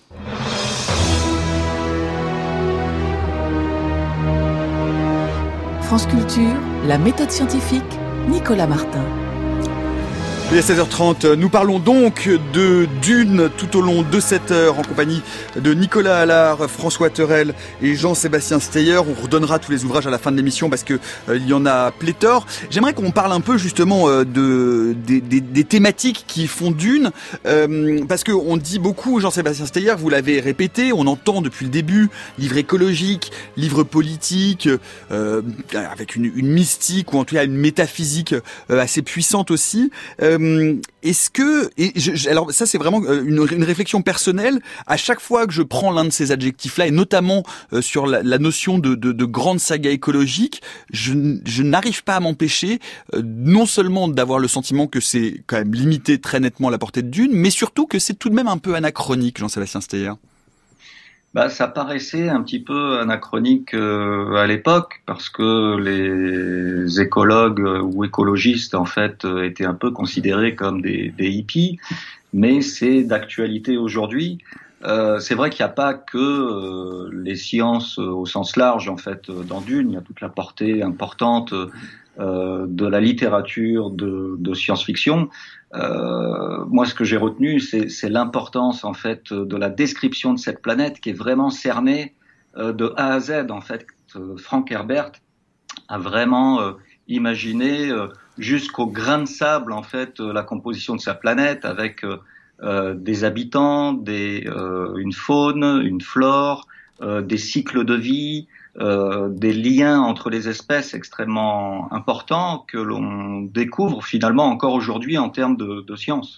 France Culture, la méthode scientifique, Nicolas Martin. Il est seize heures trente, nous parlons donc de Dune tout au long de cette heure en compagnie de Nicolas Allard, François Terrel et Jean-Sébastien Steyer. On redonnera tous les ouvrages à la fin de l'émission parce que euh, il y en a pléthore. J'aimerais qu'on parle un peu justement euh, de des, des, des thématiques qui font Dune, euh, parce que on dit beaucoup, Jean-Sébastien Steyer, vous l'avez répété, on entend depuis le début livre écologique, livre politique, euh, avec une, une mystique ou en tout cas une métaphysique euh, assez puissante aussi. Euh, Est-ce que, et je, alors ça c'est vraiment une, une réflexion personnelle, à chaque fois que je prends l'un de ces adjectifs-là, et notamment euh, sur la, la notion de, de, de grande saga écologique, je, je n'arrive pas à m'empêcher euh, non seulement d'avoir le sentiment que c'est quand même limité très nettement à la portée de Dune, mais surtout que c'est tout de même un peu anachronique, Jean-Sébastien Steyer. Bah, ça paraissait un petit peu anachronique euh, à l'époque parce que les écologues ou écologistes en fait étaient un peu considérés comme des, des hippies, mais c'est d'actualité aujourd'hui. Euh, c'est vrai qu'il n'y a pas que euh, les sciences au sens large en fait dans Dune, il y a toute la portée importante euh, de la littérature de, de science-fiction. Euh, moi, ce que j'ai retenu, c'est, c'est l'importance en fait de la description de cette planète qui est vraiment cernée euh, de A à Z. En fait, euh, Frank Herbert a vraiment euh, imaginé euh, jusqu'au grain de sable en fait euh, la composition de sa planète avec euh, euh, des habitants, des, euh, une faune, une flore, euh, des cycles de vie. Euh, des liens entre les espèces extrêmement importants que l'on découvre finalement encore aujourd'hui en termes de, de science.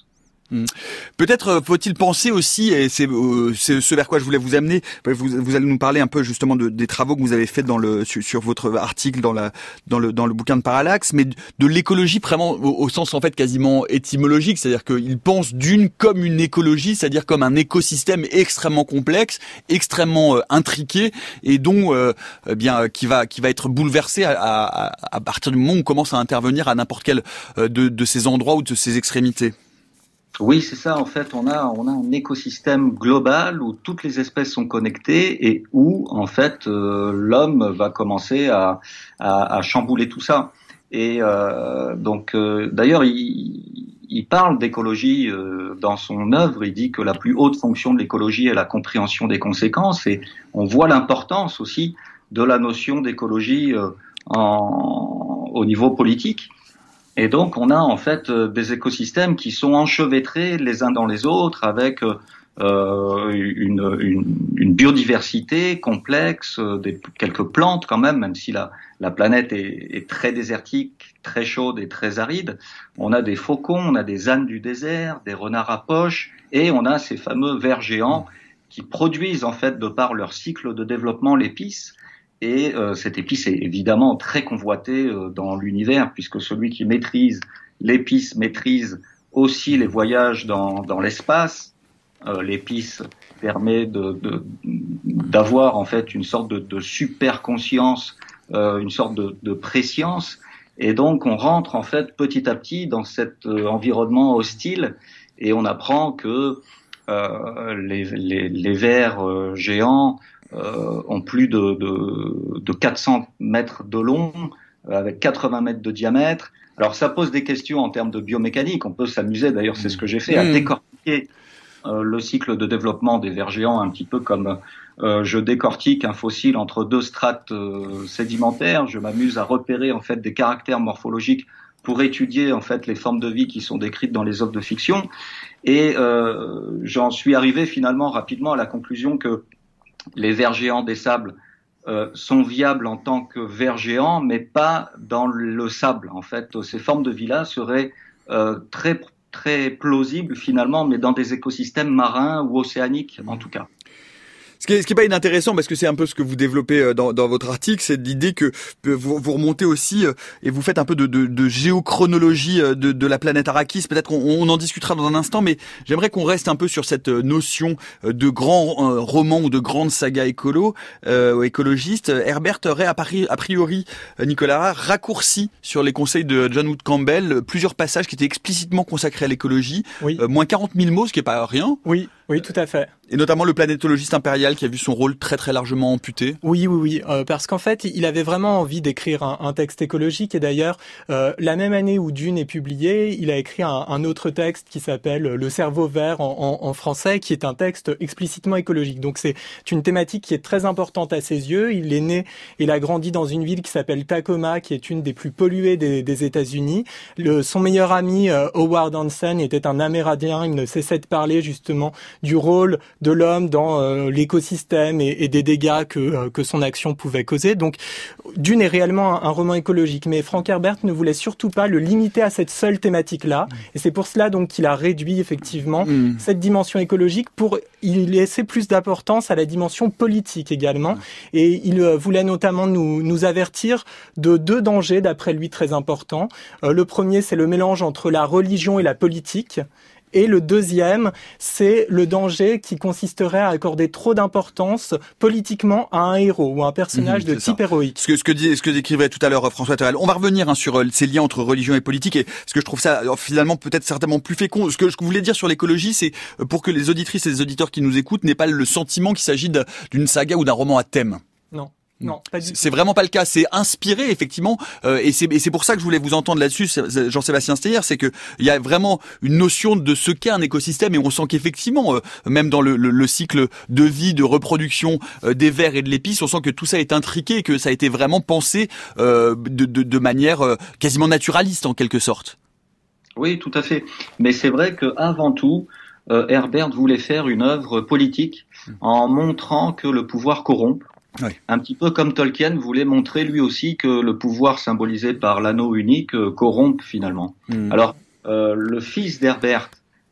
Mmh. Peut-être faut-il penser aussi, et c'est, euh, c'est ce vers quoi je voulais vous amener, vous, vous allez nous parler un peu justement de, des travaux que vous avez faits dans le, sur, sur votre article dans, la, dans, le, dans le bouquin de Parallaxe, mais de, de l'écologie vraiment au, au sens en fait quasiment étymologique, c'est-à-dire qu'il pense d'une comme une écologie, c'est-à-dire comme un écosystème extrêmement complexe, extrêmement euh, intriqué, et dont euh, eh bien qui va qui va être bouleversé à, à, à partir du moment où on commence à intervenir à n'importe quel euh, de, de ces endroits ou de ces extrémités. Oui, c'est ça. En fait, on a on a un écosystème global où toutes les espèces sont connectées et où en fait euh, l'homme va commencer à, à à chambouler tout ça. Et euh, donc euh, d'ailleurs, il, il parle d'écologie euh, dans son œuvre. Il dit que la plus haute fonction de l'écologie est la compréhension des conséquences. Et on voit l'importance aussi de la notion d'écologie euh, en, au niveau politique. Et donc, on a en fait des écosystèmes qui sont enchevêtrés les uns dans les autres, avec euh, une, une, une biodiversité complexe, des, quelques plantes quand même, même si la, la planète est, est très désertique, très chaude et très aride. On a des faucons, on a des ânes du désert, des renards à poche, et on a ces fameux vers géants qui produisent en fait, de par leur cycle de développement, l'épice. Et euh, cette épice est évidemment très convoitée euh, dans l'univers, puisque celui qui maîtrise l'épice maîtrise aussi les voyages dans, dans l'espace. Euh, l'épice permet de, de, d'avoir en fait une sorte de, de super conscience, euh, une sorte de, de préscience. Et donc on rentre en fait petit à petit dans cet euh, environnement hostile et on apprend que euh, les, les, les vers euh, géants Euh, ont plus de, de, de quatre cents mètres de long, euh, avec quatre-vingts mètres de diamètre. Alors ça pose des questions en termes de biomécanique. On peut s'amuser, d'ailleurs c'est ce que j'ai fait, à décortiquer euh, le cycle de développement des vers géants, un petit peu comme euh, je décortique un fossile entre deux strates euh, sédimentaires. Je m'amuse à repérer en fait des caractères morphologiques pour étudier en fait les formes de vie qui sont décrites dans les œuvres de fiction. Et euh, j'en suis arrivé finalement rapidement à la conclusion que les vers géants des sables euh, sont viables en tant que vers géants, mais pas dans le sable. En fait, ces formes de vie-là seraient euh, très très plausibles finalement, mais dans des écosystèmes marins ou océaniques en tout cas. Ce qui est, ce qui est pas inintéressant, parce que c'est un peu ce que vous développez dans, dans votre article, c'est l'idée que vous, vous remontez aussi et vous faites un peu de, de, de géochronologie de, de la planète Arrakis. Peut-être qu'on on en discutera dans un instant, mais j'aimerais qu'on reste un peu sur cette notion de grand roman ou de grande saga écolo, euh, écologiste. Herbert aurait a priori, Nicolas, raccourci sur les conseils de John Wood Campbell plusieurs passages qui étaient explicitement consacrés à l'écologie. Oui. Euh, moins quarante mille mots, ce qui est pas rien. Oui, oui, tout à fait. Et notamment le planétologiste impérial qui a vu son rôle très très largement amputé. Oui, oui, oui, euh, parce qu'en fait, il avait vraiment envie d'écrire un, un texte écologique. Et d'ailleurs, euh, la même année où Dune est publié, il a écrit un, un autre texte qui s'appelle Le cerveau vert en, en, en français, qui est un texte explicitement écologique. Donc c'est une thématique qui est très importante à ses yeux. Il est né, il a grandi dans une ville qui s'appelle Tacoma, qui est une des plus polluées des, des États-Unis. Le, son meilleur ami, euh, Howard Hansen, était un Amérindien. Il ne cessait de parler justement du rôle de l'homme dans euh, l'écosystème et, et des dégâts que, euh, que son action pouvait causer. Donc, Dune est réellement un, un roman écologique, mais Frank Herbert ne voulait surtout pas le limiter à cette seule thématique-là. Mmh. Et c'est pour cela donc qu'il a réduit effectivement mmh. cette dimension écologique pour y laisser plus d'importance à la dimension politique également. Mmh. Et il euh, voulait notamment nous, nous avertir de deux dangers, d'après lui, très importants. Euh, le premier, c'est le mélange entre la religion et la politique. Et le deuxième, c'est le danger qui consisterait à accorder trop d'importance politiquement à un héros ou à un personnage mmh, de type ça. héroïque. Ce que, ce que dit, ce que décrivait tout à l'heure François Terrel. On va revenir hein, sur euh, ces liens entre religion et politique, et ce que je trouve ça euh, finalement peut-être certainement plus fécond. Ce que je voulais dire sur l'écologie, c'est euh, pour que les auditrices et les auditeurs qui nous écoutent n'aient pas le sentiment qu'il s'agit d'une saga ou d'un roman à thème. Non. Non, pas du tout. C'est vraiment pas le cas. C'est inspiré effectivement, euh, et c'est et c'est pour ça que je voulais vous entendre là-dessus, Jean-Sébastien Steyer, c'est que il y a vraiment une notion de ce qu'est un écosystème, et on sent qu'effectivement, euh, même dans le, le, le cycle de vie, de reproduction euh, des vers et de l'épice, on sent que tout ça est intriqué et que ça a été vraiment pensé euh, de, de, de manière euh, quasiment naturaliste en quelque sorte. Oui, tout à fait. Mais c'est vrai que avant tout, euh, Herbert voulait faire une œuvre politique en montrant que le pouvoir corrompt. Oui. Un petit peu comme Tolkien voulait montrer lui aussi que le pouvoir symbolisé par l'anneau unique euh, corrompt finalement. Mmh. Alors, euh, le fils d'Herbert,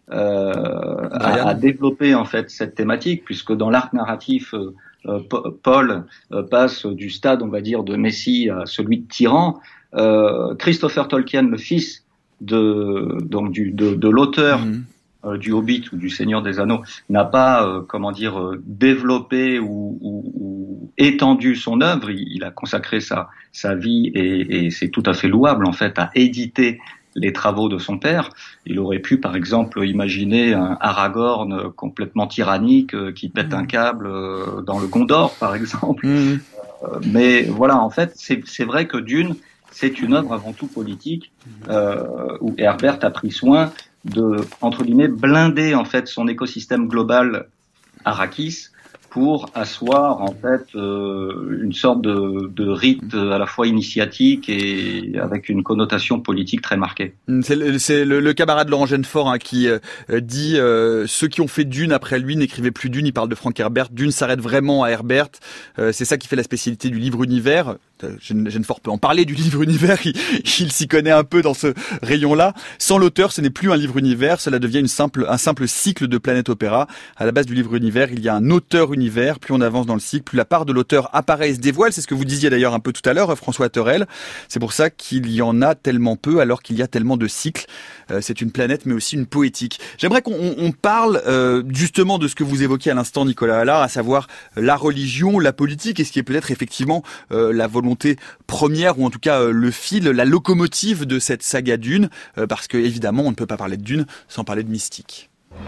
euh, a, a développé en fait cette thématique, puisque dans l'arc narratif, euh, euh, Paul euh, passe du stade, on va dire, de Messie à celui de tyran. Euh, Christopher Tolkien, le fils de donc du de, de l'auteur mmh. euh, du Hobbit ou du Seigneur des Anneaux, n'a pas euh, comment dire euh, développé ou, ou, ou étendu son œuvre. Il, il a consacré sa sa vie et, et c'est tout à fait louable en fait à éditer les travaux de son père. Il aurait pu, par exemple, imaginer un Aragorn complètement tyrannique euh, qui pète mmh. un câble euh, dans le Gondor, par exemple. Mmh. Euh, mais voilà, en fait, c'est, c'est vrai que Dune, c'est une œuvre avant tout politique, euh, où Herbert a pris soin de, entre guillemets, blinder en fait son écosystème global Arrakis pour asseoir en fait euh, une sorte de, de rite à la fois initiatique et avec une connotation politique très marquée. C'est le, c'est le, le camarade Laurent Genefort hein, qui euh, dit euh, ceux qui ont fait Dune après lui n'écrivaient plus Dune. Il parle de Frank Herbert. Dune s'arrête vraiment à Herbert. Euh, c'est ça qui fait la spécialité du livre univers. Genefort peut en parler du livre univers. Il, il s'y connaît un peu dans ce rayon-là. Sans l'auteur, ce n'est plus un livre univers. Cela devient une simple, un simple cycle de planète opéra. À la base du livre univers, il y a un auteur univers. Plus on avance dans le cycle, plus la part de l'auteur apparaît et se dévoile. C'est ce que vous disiez d'ailleurs un peu tout à l'heure, François Terrel. C'est pour ça qu'il y en a tellement peu alors qu'il y a tellement de cycles. Euh, c'est une planète mais aussi une poétique. J'aimerais qu'on on parle euh, justement de ce que vous évoquiez à l'instant, Nicolas Allard, à savoir la religion, la politique et ce qui est peut-être effectivement euh, la volonté première ou en tout cas euh, le fil, la locomotive de cette saga Dune, euh, parce que évidemment on ne peut pas parler de Dune sans parler de mystique.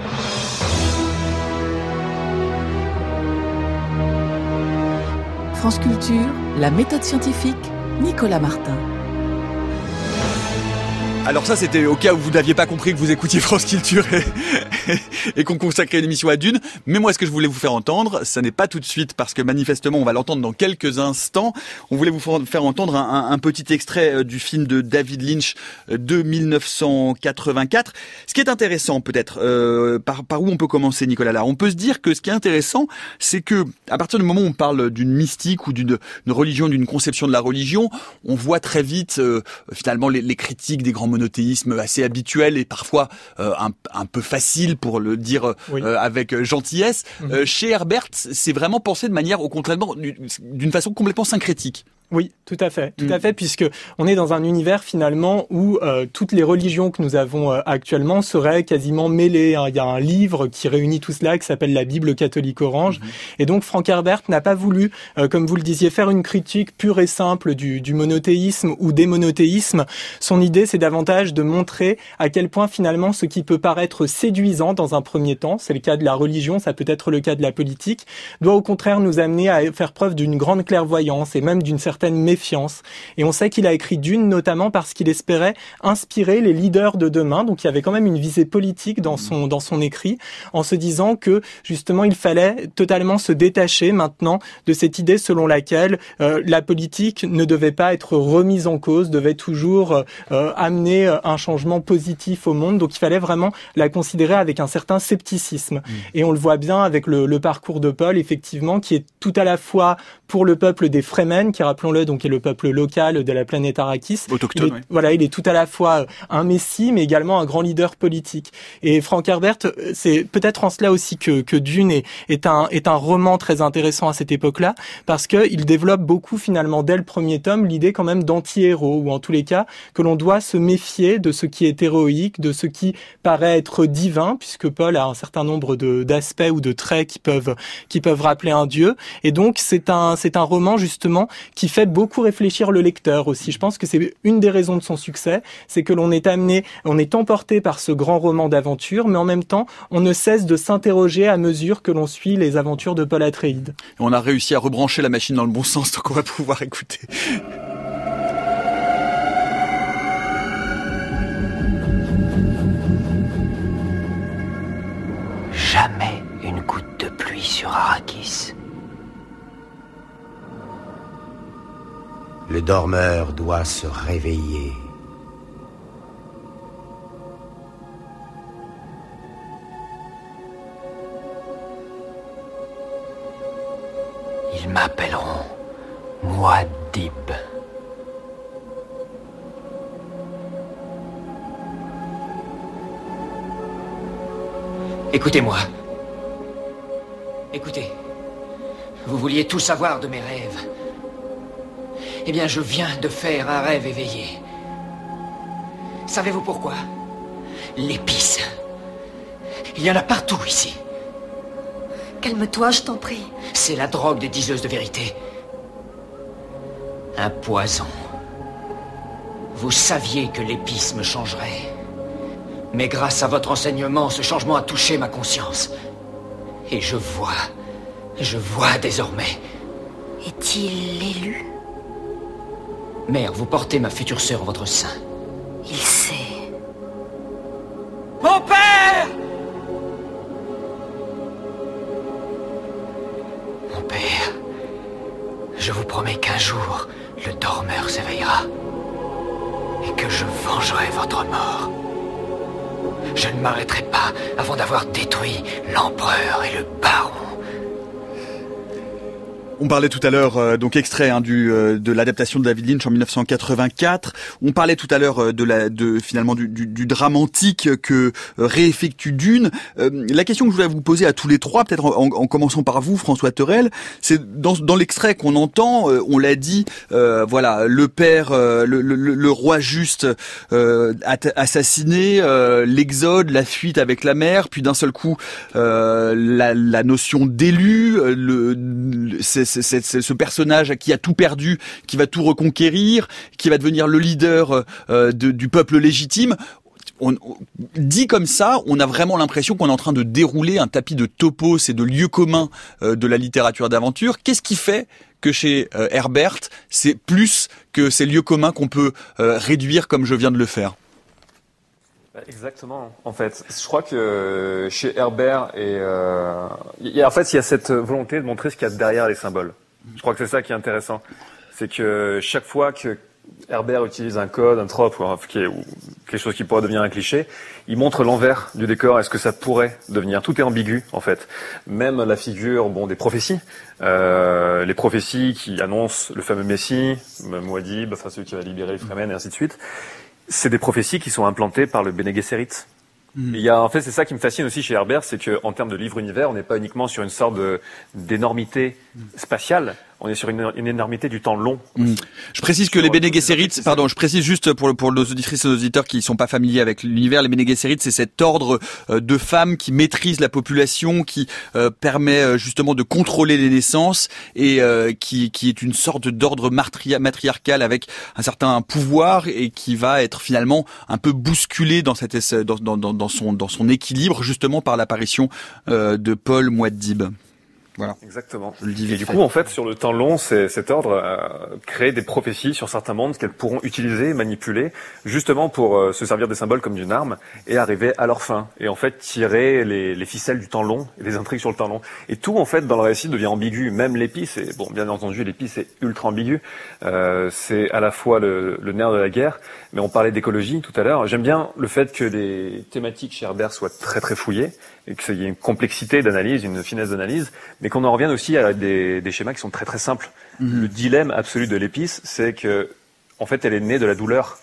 France Culture, la méthode scientifique, Nicolas Martin. Alors ça, c'était au cas où vous n'aviez pas compris que vous écoutiez France Culture et, et qu'on consacrait une émission à Dune. Mais moi, ce que je voulais vous faire entendre, ça n'est pas tout de suite, parce que manifestement, on va l'entendre dans quelques instants. On voulait vous faire entendre un, un petit extrait du film de David Lynch de dix-neuf cent quatre-vingt-quatre. Ce qui est intéressant, peut-être, euh, par, par où on peut commencer, Nicolas Allard ? On peut se dire que ce qui est intéressant, c'est que à partir du moment où on parle d'une mystique ou d'une, d'une religion, d'une conception de la religion, on voit très vite, euh, finalement, les, les critiques des grands monothéisme assez habituel et parfois euh, un, un peu facile pour le dire oui. euh, avec gentillesse. Mmh. Euh, chez Herbert, c'est vraiment pensé de manière au contraire d'une façon complètement syncrétique. Oui, tout à fait, tout mmh. à fait, puisque on est dans un univers finalement où euh, toutes les religions que nous avons euh, actuellement seraient quasiment mêlées. Hein. Il y a un livre qui réunit tout cela, qui s'appelle la Bible catholique orange, mmh. et donc Frank Herbert n'a pas voulu, euh, comme vous le disiez, faire une critique pure et simple du, du monothéisme ou des monothéismes. Son idée, c'est davantage de montrer à quel point finalement ce qui peut paraître séduisant dans un premier temps, c'est le cas de la religion, ça peut être le cas de la politique, doit au contraire nous amener à faire preuve d'une grande clairvoyance et même d'une certaine certaine méfiance. Et on sait qu'il a écrit Dune notamment parce qu'il espérait inspirer les leaders de demain. Donc il y avait quand même une visée politique dans son dans son écrit, en se disant que justement il fallait totalement se détacher maintenant de cette idée selon laquelle euh, la politique ne devait pas être remise en cause, devait toujours euh, amener un changement positif au monde. Donc il fallait vraiment la considérer avec un certain scepticisme. Mmh. Et on le voit bien avec le, le parcours de Paul, effectivement, qui est tout à la fois pour le peuple des Fremen, qui, rappelons-le, donc est le peuple local de la planète Arrakis. Autochtone, il est, oui. Voilà, il est tout à la fois un messie, mais également un grand leader politique. Et Frank Herbert, c'est peut-être en cela aussi que, que Dune est, est un, est un roman très intéressant à cette époque-là, parce que il développe beaucoup, finalement, dès le premier tome, l'idée quand même d'anti-héros, ou en tous les cas, que l'on doit se méfier de ce qui est héroïque, de ce qui paraît être divin, puisque Paul a un certain nombre de, d'aspects ou de traits qui peuvent, qui peuvent rappeler un dieu. Et donc, c'est un, c'est un roman, justement, qui fait beaucoup réfléchir le lecteur aussi. Je pense que c'est une des raisons de son succès, c'est que l'on est amené, on est emporté par ce grand roman d'aventure, mais en même temps, on ne cesse de s'interroger à mesure que l'on suit les aventures de Paul Atreides. On a réussi à rebrancher la machine dans le bon sens, donc on va pouvoir écouter. Jamais une goutte de pluie sur Arrakis. Le dormeur doit se réveiller. Ils m'appelleront Muad'Dib. Écoutez-moi. Écoutez. Vous vouliez tout savoir de mes rêves. Eh bien, je viens de faire un rêve éveillé. Savez-vous pourquoi? L'épice. Il y en a partout ici. Calme-toi, je t'en prie. C'est la drogue des diseuses de vérité. Un poison. Vous saviez que l'épice me changerait. Mais grâce à votre enseignement, ce changement a touché ma conscience. Et je vois... Je vois désormais. Est-il l'élu? Mère, vous portez ma future sœur en votre sein. Il sait. Mon père! Mon père, je vous promets qu'un jour, le dormeur s'éveillera. Et que je vengerai votre mort. Je ne m'arrêterai pas avant d'avoir détruit l'empereur et le baron. On parlait tout à l'heure, euh, donc extrait hein, du euh, de l'adaptation de David Lynch en mille neuf cent quatre-vingt-quatre. On parlait tout à l'heure euh, de la de finalement du, du, du drame antique que euh, réeffectue Dune. Euh, la question que je voulais vous poser à tous les trois, peut-être en, en commençant par vous, François Thorel, c'est dans dans l'extrait qu'on entend, euh, on l'a dit, euh, voilà, le père, euh, le, le, le roi juste euh, assassiné, euh, l'exode, la fuite avec la mère, puis d'un seul coup euh, la, la notion d'élu, le, le c'est C'est, c'est, c'est ce personnage qui a tout perdu, qui va tout reconquérir, qui va devenir le leader euh, de, du peuple légitime. On, on, dit comme ça, on a vraiment l'impression qu'on est en train de dérouler un tapis de topos et de lieux communs euh, de la littérature d'aventure. Qu'est-ce qui fait que chez euh, Herbert, c'est plus que ces lieux communs qu'on peut euh, réduire comme je viens de le faire? Exactement. En fait, je crois que chez Herbert et euh, y a, en fait, il y a cette volonté de montrer ce qu'il y a derrière les symboles. Je crois que c'est ça qui est intéressant, c'est que chaque fois que Herbert utilise un code, un trope ou, un, ou quelque chose qui pourrait devenir un cliché, il montre l'envers du décor. Est-ce que ça pourrait devenir? Tout est ambigu en fait. Même la figure, bon, des prophéties, euh, les prophéties qui annoncent le fameux Messie, Muad'Dib, enfin celui qui va libérer les Fremen et ainsi de suite. C'est des prophéties qui sont implantées par le Bene Gesserit. Mmh. Il y a, en fait, c'est ça qui me fascine aussi chez Herbert, c'est que en termes de livre-univers, on n'est pas uniquement sur une sorte de, d'énormité spatiale, on est sur une, une énormité du temps long. Mmh. Je précise que les Bene Gesserit, pardon, je précise juste pour, pour nos auditrices et nos auditeurs qui sont pas familiers avec l'univers, les Bene Gesserit, c'est cet ordre de femmes qui maîtrisent la population, qui euh, permet justement de contrôler les naissances et euh, qui, qui est une sorte d'ordre matri- matriarcal avec un certain pouvoir et qui va être finalement un peu bousculé dans cette dans, dans, dans, dans son dans son équilibre justement par l'apparition euh, de Paul Muad'Dib. Voilà. Exactement. Je le dis et du coup, en fait, sur le temps long, c'est, cet ordre euh, crée des prophéties sur certains mondes qu'elles pourront utiliser, manipuler, justement pour euh, se servir des symboles comme d'une arme et arriver à leur fin. Et en fait, tirer les, les ficelles du temps long et les intrigues sur le temps long. Et tout, en fait, dans le récit devient ambigu. Même l'épice, et bon, bien entendu, l'épice est ultra ambigu. Euh, c'est à la fois le, le nerf de la guerre, mais on parlait d'écologie tout à l'heure. J'aime bien le fait que les thématiques chez Herbert soient très très fouillées et qu'il y ait une complexité d'analyse, une finesse d'analyse, mais qu'on en revienne aussi à des, des schémas qui sont très très simples. Mmh. Le dilemme absolu de l'épice, c'est que, en fait, elle est née de la douleur.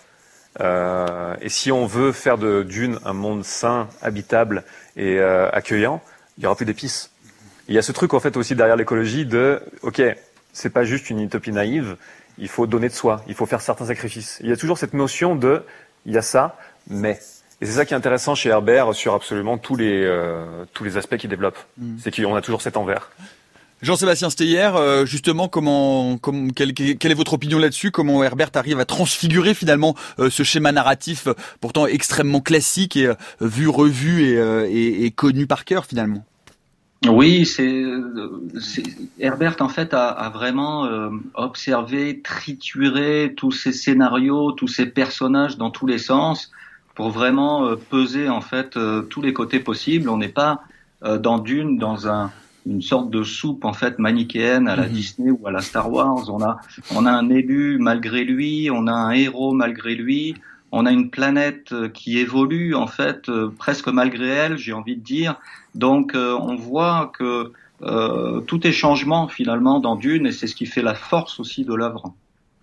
Euh, et si on veut faire de Dune un monde sain, habitable et euh, accueillant, il y aura plus d'épices. Il y a ce truc en fait aussi derrière l'écologie de, ok, c'est pas juste une utopie naïve, il faut donner de soi, il faut faire certains sacrifices. Il y a toujours cette notion de, il y a ça, mais. Et c'est ça qui est intéressant chez Herbert sur absolument tous les euh, tous les aspects qu'il développe. Mmh. C'est qu'on a toujours cet envers. Jean-Sébastien Steyer, euh, justement, comment, comment quelle, quelle est votre opinion là-dessus? Comment Herbert arrive à transfigurer finalement euh, ce schéma narratif euh, pourtant extrêmement classique et euh, vu, revu et, euh, et, et connu par cœur finalement? Oui, c'est, c'est Herbert en fait a, a vraiment euh, observé, trituré tous ces scénarios, tous ces personnages dans tous les sens, pour vraiment euh, peser en fait euh, tous les côtés possibles. On n'est pas euh, dans Dune, dans un, une sorte de soupe en fait manichéenne à la mmh. Disney ou à la Star Wars. On a on a un élu malgré lui, on a un héros malgré lui, on a une planète qui évolue en fait euh, presque malgré elle, j'ai envie de dire. Donc euh, on voit que euh, tout est changement finalement dans Dune et c'est ce qui fait la force aussi de l'œuvre.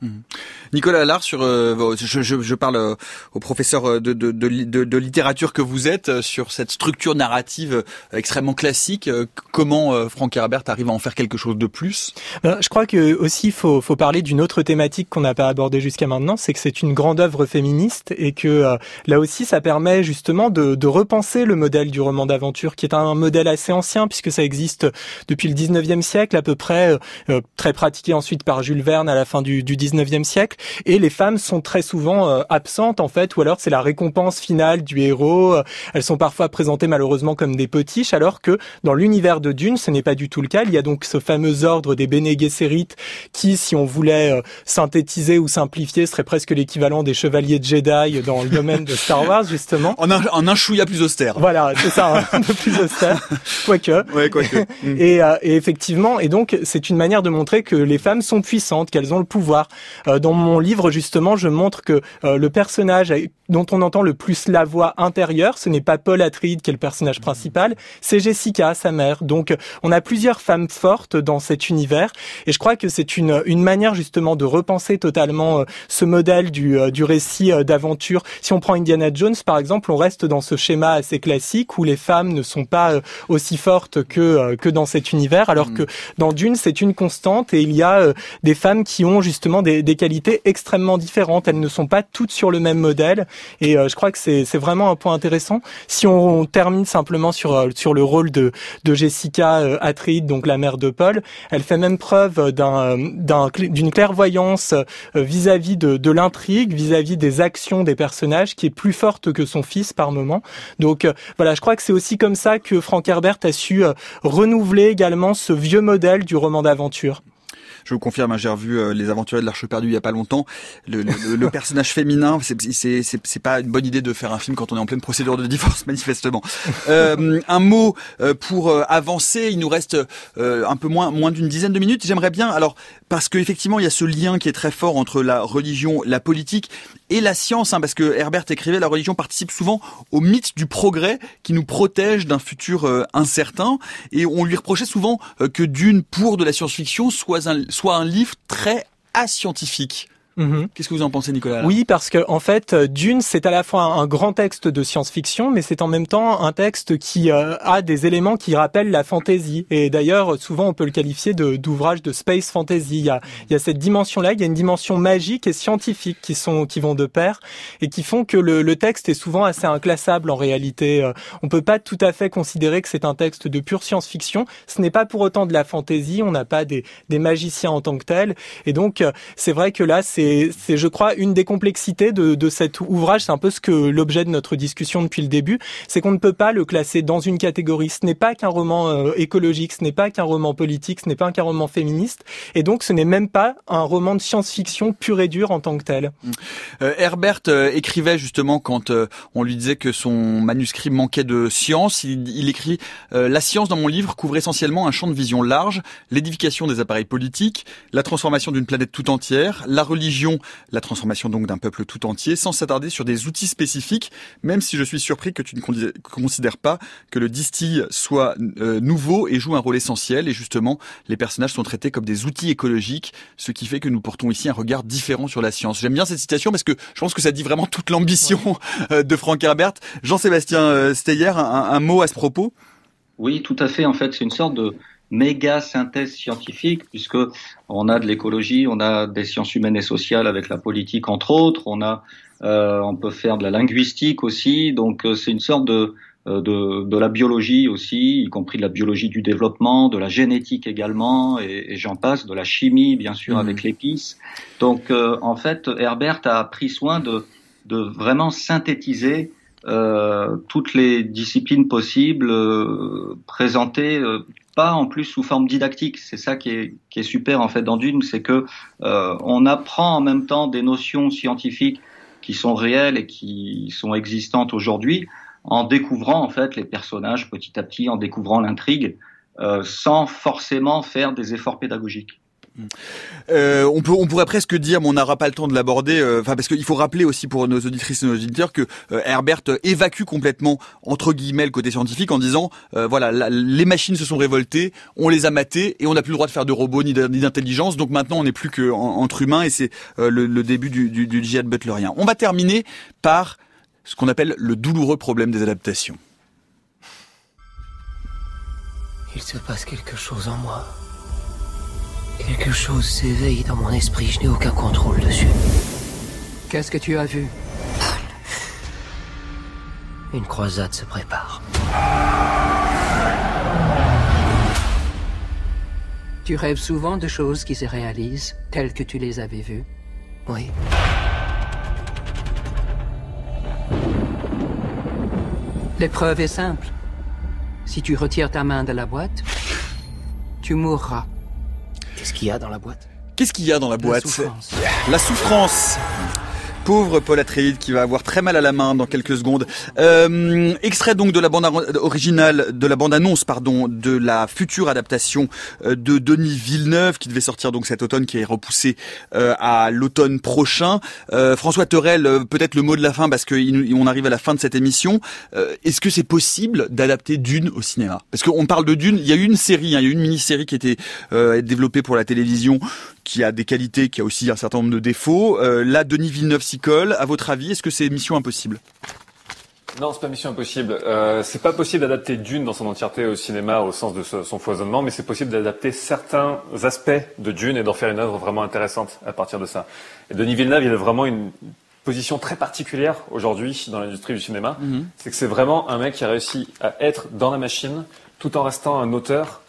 Mmh. Nicolas Allard, sur, euh, je, je, je parle euh, au professeur de, de, de, de, de littérature que vous êtes, euh, sur cette structure narrative euh, extrêmement classique. Euh, comment euh, Frank Herbert arrive à en faire quelque chose de plus? Ben, je crois que aussi il faut, faut parler d'une autre thématique qu'on n'a pas abordée jusqu'à maintenant, c'est que c'est une grande œuvre féministe et que euh, là aussi ça permet justement de, de repenser le modèle du roman d'aventure, qui est un modèle assez ancien puisque ça existe depuis le dix-neuvième siècle à peu près, euh, très pratiqué ensuite par Jules Verne à la fin du, du dix-neuvième siècle. Et les femmes sont très souvent euh, absentes en fait, ou alors c'est la récompense finale du héros. Elles sont parfois présentées malheureusement comme des potiches, alors que dans l'univers de Dune, ce n'est pas du tout le cas. Il y a donc ce fameux ordre des Bene Gesserit qui, si on voulait euh, synthétiser ou simplifier, serait presque l'équivalent des chevaliers de Jedi dans le domaine de Star Wars justement. En un, en un chouïa plus austère. Voilà, c'est ça, un peu plus austère, quoique. Ouais, quoique. Mm. Et, euh, et effectivement, et donc c'est une manière de montrer que les femmes sont puissantes, qu'elles ont le pouvoir. Euh, dans mon livre, justement, je montre que euh, le personnage dont on entend le plus la voix intérieure, ce n'est pas Paul Atreides qui est le personnage principal, c'est Jessica, sa mère. Donc, on a plusieurs femmes fortes dans cet univers, et je crois que c'est une une manière justement de repenser totalement euh, ce modèle du euh, du récit euh, d'aventure. Si on prend Indiana Jones, par exemple, on reste dans ce schéma assez classique où les femmes ne sont pas euh, aussi fortes que euh, que dans cet univers, alors mmh. que dans Dune, c'est une constante, et il y a euh, des femmes qui ont justement des, des qualités extrêmement différentes. Elles ne sont pas toutes sur le même modèle, et euh, je crois que c'est, c'est vraiment un point intéressant. Si on, on termine simplement sur euh, sur le rôle de de Jessica euh, Atreides, donc la mère de Paul, elle fait même preuve d'un, d'un d'une clairvoyance euh, vis-à-vis de, de l'intrigue, vis-à-vis des actions des personnages, qui est plus forte que son fils par moment. Donc euh, voilà, je crois que c'est aussi comme ça que Frank Herbert a su euh, renouveler également ce vieux modèle du roman d'aventure. Je vous confirme, hein, j'ai revu euh, Les Aventuriers de l'Arche perdue il y a pas longtemps. Le, le, le personnage féminin, c'est, c'est, c'est, c'est pas une bonne idée de faire un film quand on est en pleine procédure de divorce, manifestement. Euh, un mot euh, pour euh, avancer. Il nous reste euh, un peu moins, moins d'une dizaine de minutes. J'aimerais bien, alors, parce que effectivement, il y a ce lien qui est très fort entre la religion, la politique et la science, hein, parce que Herbert écrivait, la religion participe souvent au mythe du progrès qui nous protège d'un futur euh, incertain. Et on lui reprochait souvent euh, que Dune, pour de la science-fiction, soit un soit un livre très ascientifique. Mmh. Qu'est-ce que vous en pensez, Nicolas? Oui, parce que en fait, Dune, c'est à la fois un grand texte de science-fiction, mais c'est en même temps un texte qui euh, a des éléments qui rappellent la fantasy. Et d'ailleurs, souvent, on peut le qualifier de d'ouvrage de space fantasy. Il y a, il y a cette dimension-là, il y a une dimension magique et scientifique qui sont qui vont de pair et qui font que le, le texte est souvent assez inclassable en réalité. Euh, on peut pas tout à fait considérer que c'est un texte de pure science-fiction. Ce n'est pas pour autant de la fantasy. On n'a pas des des magiciens en tant que tels. Et donc, euh, c'est vrai que là, c'est C'est, c'est, je crois, une des complexités de, de cet ouvrage. C'est un peu ce que l'objet de notre discussion depuis le début, c'est qu'on ne peut pas le classer dans une catégorie. Ce n'est pas qu'un roman euh, écologique, ce n'est pas qu'un roman politique, ce n'est pas qu'un roman féministe, et donc ce n'est même pas un roman de science-fiction pur et dur en tant que tel. Euh, Herbert euh, écrivait justement quand euh, on lui disait que son manuscrit manquait de science. Il, il écrit euh, « La science dans mon livre couvre essentiellement un champ de vision large, l'édification des appareils politiques, la transformation d'une planète tout entière, la religion, la transformation donc d'un peuple tout entier, sans s'attarder sur des outils spécifiques, même si je suis surpris que tu ne considères pas que le distil soit euh, nouveau et joue un rôle essentiel. Et justement, les personnages sont traités comme des outils écologiques, ce qui fait que nous portons ici un regard différent sur la science. » J'aime bien cette citation parce que je pense que ça dit vraiment toute l'ambition euh, de Frank Herbert. Jean-Sébastien euh, Steyer, un, un mot à ce propos? Oui, tout à fait. En fait, c'est une sorte de méga synthèse scientifique, puisque on a de l'écologie, on a des sciences humaines et sociales avec la politique entre autres, on a, euh, on peut faire de la linguistique aussi, donc euh, c'est une sorte de, de de la biologie aussi, y compris de la biologie du développement, de la génétique également, et, et j'en passe, de la chimie bien sûr mmh. avec l'épice. Donc euh, en fait, Herbert a pris soin de de vraiment synthétiser euh, toutes les disciplines possibles, euh, présentées euh, pas en plus sous forme didactique. C'est ça qui est qui est super en fait dans Dune, c'est que euh, on apprend en même temps des notions scientifiques qui sont réelles et qui sont existantes aujourd'hui, en découvrant en fait les personnages petit à petit, en découvrant l'intrigue, euh, sans forcément faire des efforts pédagogiques. Euh, on peut, on pourrait presque dire, mais on n'aura pas le temps de l'aborder. Enfin, euh, parce qu'il faut rappeler aussi pour nos auditrices et nos auditeurs que euh, Herbert évacue complètement entre guillemets le côté scientifique en disant, euh, voilà, la, les machines se sont révoltées, on les a matées et on n'a plus le droit de faire de robots ni d'intelligence. Donc maintenant, on n'est plus que en, entre humains et c'est euh, le, le début du, du, du djihad butlerien. On va terminer par ce qu'on appelle le douloureux problème des adaptations. Il se passe quelque chose en moi. Quelque chose s'éveille dans mon esprit, je n'ai aucun contrôle dessus. Qu'est-ce que tu as vu? Une croisade se prépare. Tu rêves souvent de choses qui se réalisent, telles que tu les avais vues? Oui. L'épreuve est simple. Si tu retires ta main de la boîte, tu mourras. Qu'est-ce qu'il y a dans la boîte? Qu'est-ce qu'il y a dans la boîte? La souffrance. La souffrance. Pauvre Paul Atreides qui va avoir très mal à la main dans quelques secondes. Euh, extrait donc de la bande originale, de la bande annonce, pardon, de la future adaptation de Denis Villeneuve qui devait sortir donc cet automne, qui est repoussé euh, à l'automne prochain. Euh, François Thorel, peut-être le mot de la fin parce que on arrive à la fin de cette émission. Euh, est-ce que c'est possible d'adapter Dune au cinéma? Parce qu'on parle de Dune, il y a eu une série, hein, il y a eu une mini-série qui était euh, développée pour la télévision, qui a des qualités, qui a aussi un certain nombre de défauts. Euh, là, Denis Villeneuve s'y colle. À votre avis, est-ce que c'est mission impossible? Non, c'est pas mission impossible. Euh, c'est pas possible d'adapter Dune dans son entièreté au cinéma au sens de son foisonnement, mais c'est possible d'adapter certains aspects de Dune et d'en faire une œuvre vraiment intéressante à partir de ça. Et Denis Villeneuve, il a vraiment une position très particulière aujourd'hui dans l'industrie du cinéma. Mm-hmm. C'est que c'est vraiment un mec qui a réussi à être dans la machine tout en restant un auteur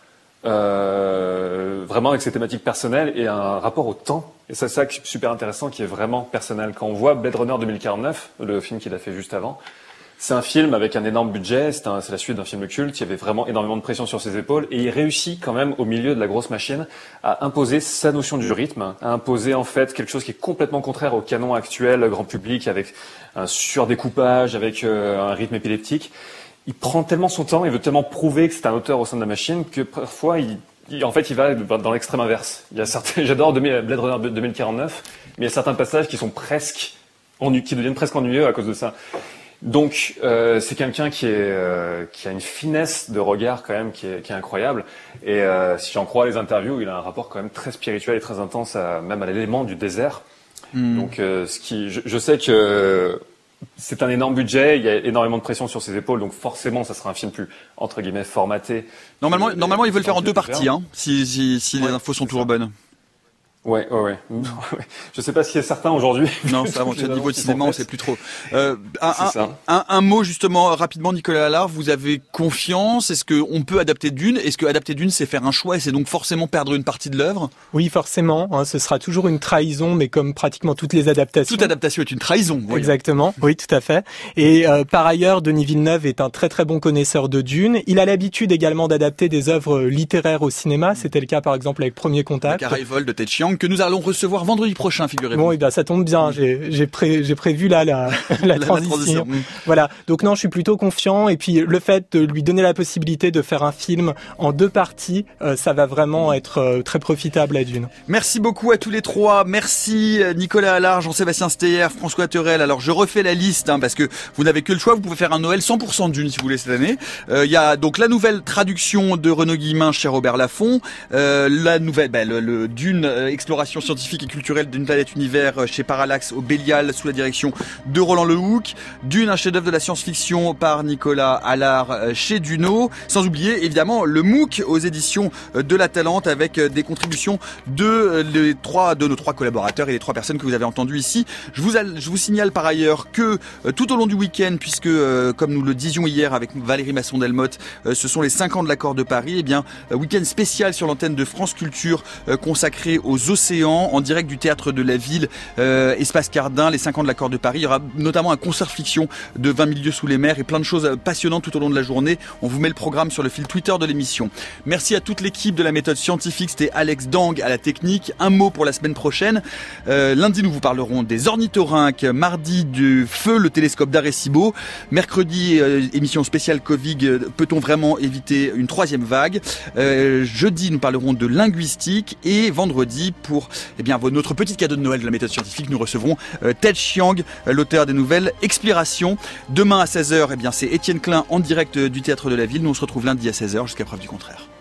Euh, vraiment avec ses thématiques personnelles et un rapport au temps. Et c'est ça qui est super intéressant, qui est vraiment personnel. Quand on voit Blade Runner deux mille quarante-neuf, le film qu'il a fait juste avant, c'est un film avec un énorme budget, c'est, un, c'est la suite d'un film culte, il y avait vraiment énormément de pression sur ses épaules, et il réussit quand même, au milieu de la grosse machine, à imposer sa notion du rythme, à imposer en fait quelque chose qui est complètement contraire au canon actuel, grand public, avec un surdécoupage, avec euh, un rythme épileptique. Il prend tellement son temps, il veut tellement prouver que c'est un auteur au sein de la machine que parfois, il, il, en fait, il va dans l'extrême inverse. Il y a certains, j'adore Blade Runner deux mille quarante-neuf, mais il y a certains passages qui sont presque ennu, qui deviennent presque ennuyeux à cause de ça. Donc, euh, c'est quelqu'un qui est, euh, qui a une finesse de regard quand même qui est, qui est incroyable. Et euh, si j'en crois les interviews, il a un rapport quand même très spirituel et très intense, à, même à l'élément du désert. Mmh. Donc, euh, ce qui, je, je sais que c'est un énorme budget, il y a énormément de pression sur ses épaules, donc forcément, ça sera un film plus, entre guillemets, formaté. Normalement, euh, normalement ils veulent le faire en deux parties, hein, si, si, si ouais, les infos sont toujours bonnes. Ouais, ouais, ouais. Je sais pas si c'est certain aujourd'hui. Non, ça, au niveau de cinéma, on sait plus trop. Euh, un, un, un, un mot justement rapidement, Nicolas Allard, vous avez confiance? Est-ce que on peut adapter Dune? Est-ce que adapter Dune, c'est faire un choix et c'est donc forcément perdre une partie de l'œuvre? Oui, forcément. Hein, ce sera toujours une trahison, mais comme pratiquement toutes les adaptations. Toute adaptation est une trahison. Voyons. Exactement. Oui, tout à fait. Et euh, par ailleurs, Denis Villeneuve est un très très bon connaisseur de Dune. Il a l'habitude également d'adapter des œuvres littéraires au cinéma. C'était le cas par exemple avec Premier Contact. Arrival de Ted Chiang, que nous allons recevoir vendredi prochain, figurez-vous. Bon, et ben ça tombe bien. J'ai, j'ai, pré, j'ai prévu là la, la, la transition. transition. Voilà. Donc non, je suis plutôt confiant. Et puis le fait de lui donner la possibilité de faire un film en deux parties, euh, ça va vraiment être euh, très profitable à Dune. Merci beaucoup à tous les trois. Merci Nicolas Allard, Jean-Sébastien Steyer, François Thorel. Alors je refais la liste hein, parce que vous n'avez que le choix. Vous pouvez faire un Noël cent pour cent Dune si vous voulez cette année. Il euh, y a donc la nouvelle traduction de Renaud Guillemin chez Robert Laffont. Euh, la nouvelle, ben, le, le Dune euh, exploration scientifique et culturelle d'une planète univers chez Parallax au Bélial sous la direction de Roland Lehoucq. Dune, un chef-d'œuvre de la science-fiction par Nicolas Allard chez Duno. Sans oublier évidemment le MOOC aux éditions de La Talente avec des contributions de les trois de nos trois collaborateurs et les trois personnes que vous avez entendues ici. Je vous je vous signale par ailleurs que tout au long du week-end, puisque comme nous le disions hier avec Valérie Masson-Delmotte, ce sont les cinq ans de l'accord de Paris, et bien week-end spécial sur l'antenne de France Culture consacré aux océans, en direct du Théâtre de la Ville, euh, Espace Cardin, les cinq ans de l'accord de Paris. Il y aura notamment un concert fiction de vingt mille lieues sous les mers et plein de choses passionnantes tout au long de la journée. On vous met le programme sur le fil Twitter de l'émission. Merci à toute l'équipe de la méthode scientifique. C'était Alex Dang à la technique. Un mot pour la semaine prochaine. Euh, lundi, nous vous parlerons des ornithorynques. Mardi, du feu, le télescope d'Arecibo. Mercredi, euh, émission spéciale Covid. Peut-on vraiment éviter une troisième vague? euh, Jeudi, nous parlerons de linguistique. Et vendredi, pour eh bien, notre petit cadeau de Noël de la méthode scientifique, nous recevrons euh, Ted Chiang, euh, l'auteur des nouvelles Expiration. Demain à seize heures, eh bien, c'est Étienne Klein en direct euh, du Théâtre de la Ville. Nous on se retrouve lundi à seize heures jusqu'à preuve du contraire.